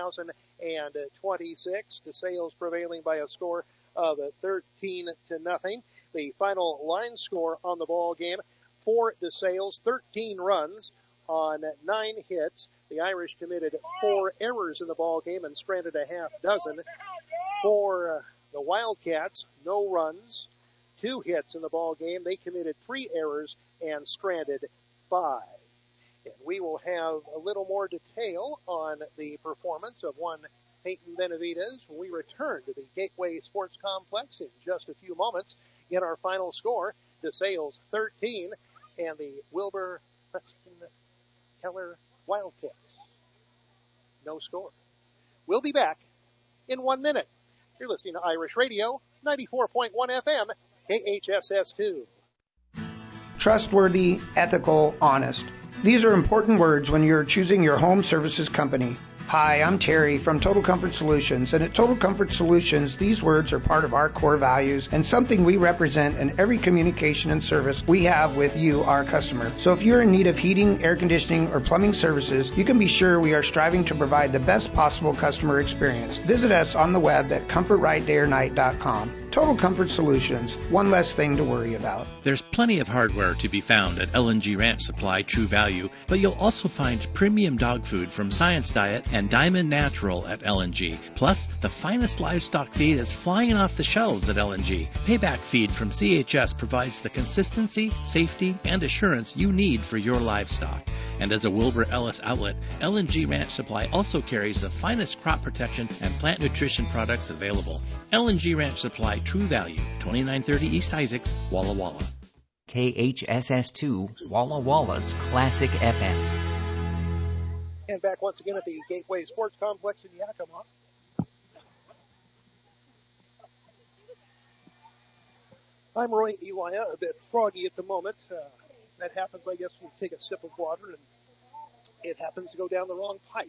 2026. DeSales prevailing by a score of 13-0. The final line score on the ball game for DeSales, 13 runs on 9 hits. The Irish committed 4 errors in the ball game and stranded a half dozen. For the Wildcats, no runs, 2 hits in the ball game. They committed 3 errors and stranded 5. And we will have a little more detail on the performance of one Peyton Benavidez when we return to the Gateway Sports Complex in just a few moments. Get our final score, DeSales 13 and the Wilbur Preston Keller Wildcats. No score. We'll be back in 1 minute. You're listening to Irish Radio, 94.1 FM, KHSS2. Trustworthy, ethical, honest. These are important words when you're choosing your home services company. Hi, I'm Terry from Total Comfort Solutions, and at Total Comfort Solutions, these words are part of our core values and something we represent in every communication and service we have with you, our customer. So if you're in need of heating, air conditioning, or plumbing services, you can be sure we are striving to provide the best possible customer experience. Visit us on the web at comfortrightdayornight.com. Total Comfort Solutions, one less thing to worry about. There's plenty of hardware to be found at L&G Ranch Supply True Value, but you'll also find premium dog food from Science Diet and Diamond Natural at L&G. Plus, the finest livestock feed is flying off the shelves at L&G. Payback Feed from CHS provides the consistency, safety, and assurance you need for your livestock. And as a Wilbur Ellis outlet, L&G Ranch Supply also carries the finest crop protection and plant nutrition products available. L&G Ranch Supply True Value, 2930 East Isaacs, Walla Walla. KHSS2, Walla Walla's Classic FM. And back once again at the Gateway Sports Complex in Yakima. I'm Roy Elia, a bit froggy at the moment. That happens, I guess, when you take a sip of water and it happens to go down the wrong pipe.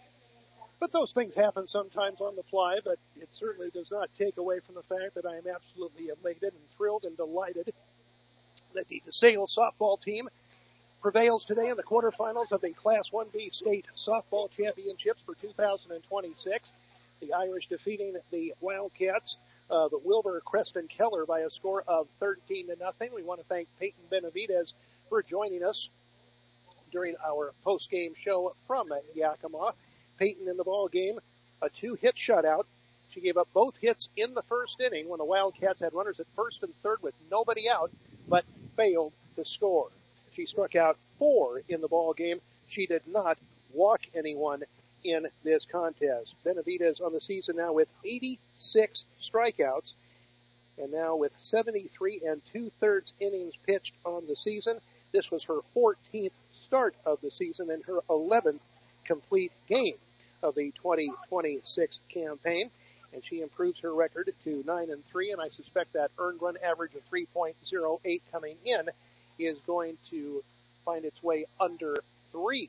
But those things happen sometimes on the fly, but it certainly does not take away from the fact that I am absolutely elated and thrilled and delighted that the DeSales softball team prevails today in the quarterfinals of the Class 1B State Softball Championships for 2026. The Irish defeating the Wildcats of Wilbur Creston Keller by a score of 13-0. We want to thank Peyton Benavidez for joining us during our post-game show from Yakima. Peyton in the ball game, a 2-hit shutout. She gave up both hits in the first inning when the Wildcats had runners at first and third with nobody out, but failed to score. She struck out 4 in the ball game. She did not walk anyone in this contest. Benavidez on the season now with 86 strikeouts, and now with 73 2/3 innings pitched on the season. This was her 14th start of the season and her 11th complete game of the 2026 campaign. And she improves her record to 9-3, and I suspect that earned run average of 3.08 coming in is going to find its way under 3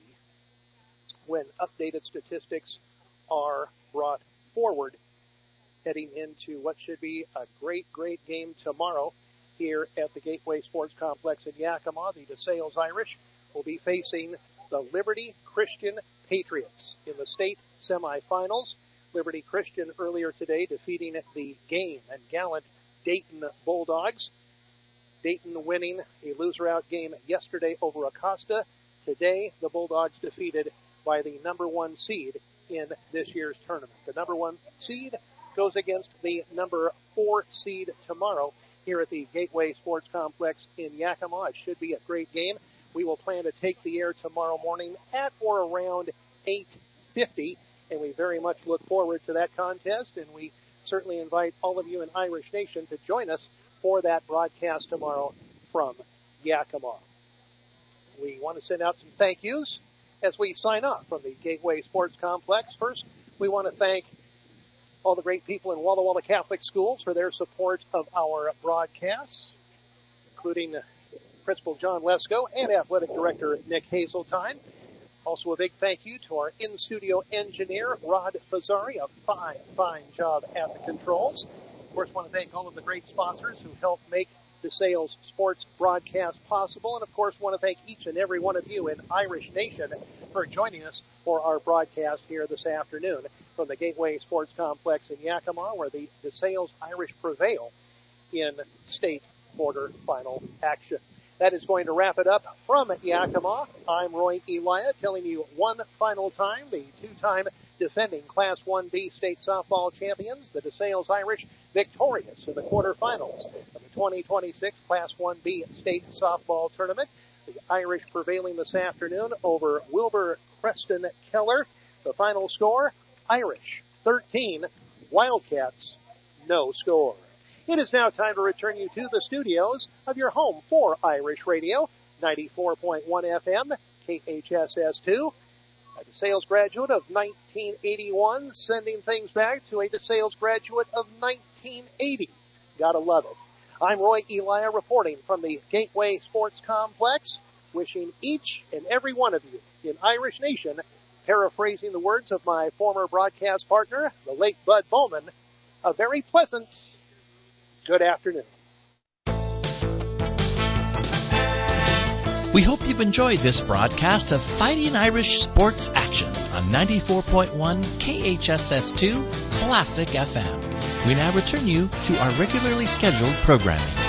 when updated statistics are brought forward, heading into what should be a great, great game tomorrow here at the Gateway Sports Complex in Yakima. The DeSales Irish will be facing the Liberty Christian Patriots in the state semifinals. Liberty Christian earlier today defeating the game and gallant Dayton Bulldogs. Dayton winning a loser-out game yesterday over Acosta. Today, the Bulldogs defeated by the number 1 seed in this year's tournament. The number 1 seed goes against the number 4 seed tomorrow here at the Gateway Sports Complex in Yakima. It should be a great game. We will plan to take the air tomorrow morning at or around 8:50, and we very much look forward to that contest, and we certainly invite all of you in Irish Nation to join us for that broadcast tomorrow from Yakima. We want to send out some thank yous as we sign off from the Gateway Sports Complex. First, we want to thank all the great people in Walla Walla Catholic Schools for their support of our broadcasts, including Principal John Lesko and Athletic Director Nick Hazeltine. Also a big thank you to our in-studio engineer, Rod Fazzari. A fine, fine job at the controls. Of course, I want to thank all of the great sponsors who helped make DeSales Sports broadcast possible. And, of course, want to thank each and every one of you in Irish Nation for joining us for our broadcast here this afternoon from the Gateway Sports Complex in Yakima, where the DeSales Irish prevail in state quarterfinal action. That is going to wrap it up from Yakima. I'm Roy Elia telling you one final time, the 2-time defending Class 1B state softball champions, the DeSales Irish, victorious in the quarterfinals of the 2026 Class 1B state softball tournament. The Irish prevailing this afternoon over Wilbur Creston Keller. The final score, Irish 13, Wildcats no score. It is now time to return you to the studios of your home for Irish Radio, 94.1 FM, KHSS2. A DeSales graduate of 1981, sending things back to a DeSales graduate of 1980. Gotta love it. I'm Roy Elia reporting from the Gateway Sports Complex, wishing each and every one of you in Irish Nation, paraphrasing the words of my former broadcast partner, the late Bud Bowman, a very pleasant good afternoon. We hope you've enjoyed this broadcast of Fighting Irish Sports Action on 94.1 KHSS2 Classic FM. We now return you to our regularly scheduled programming.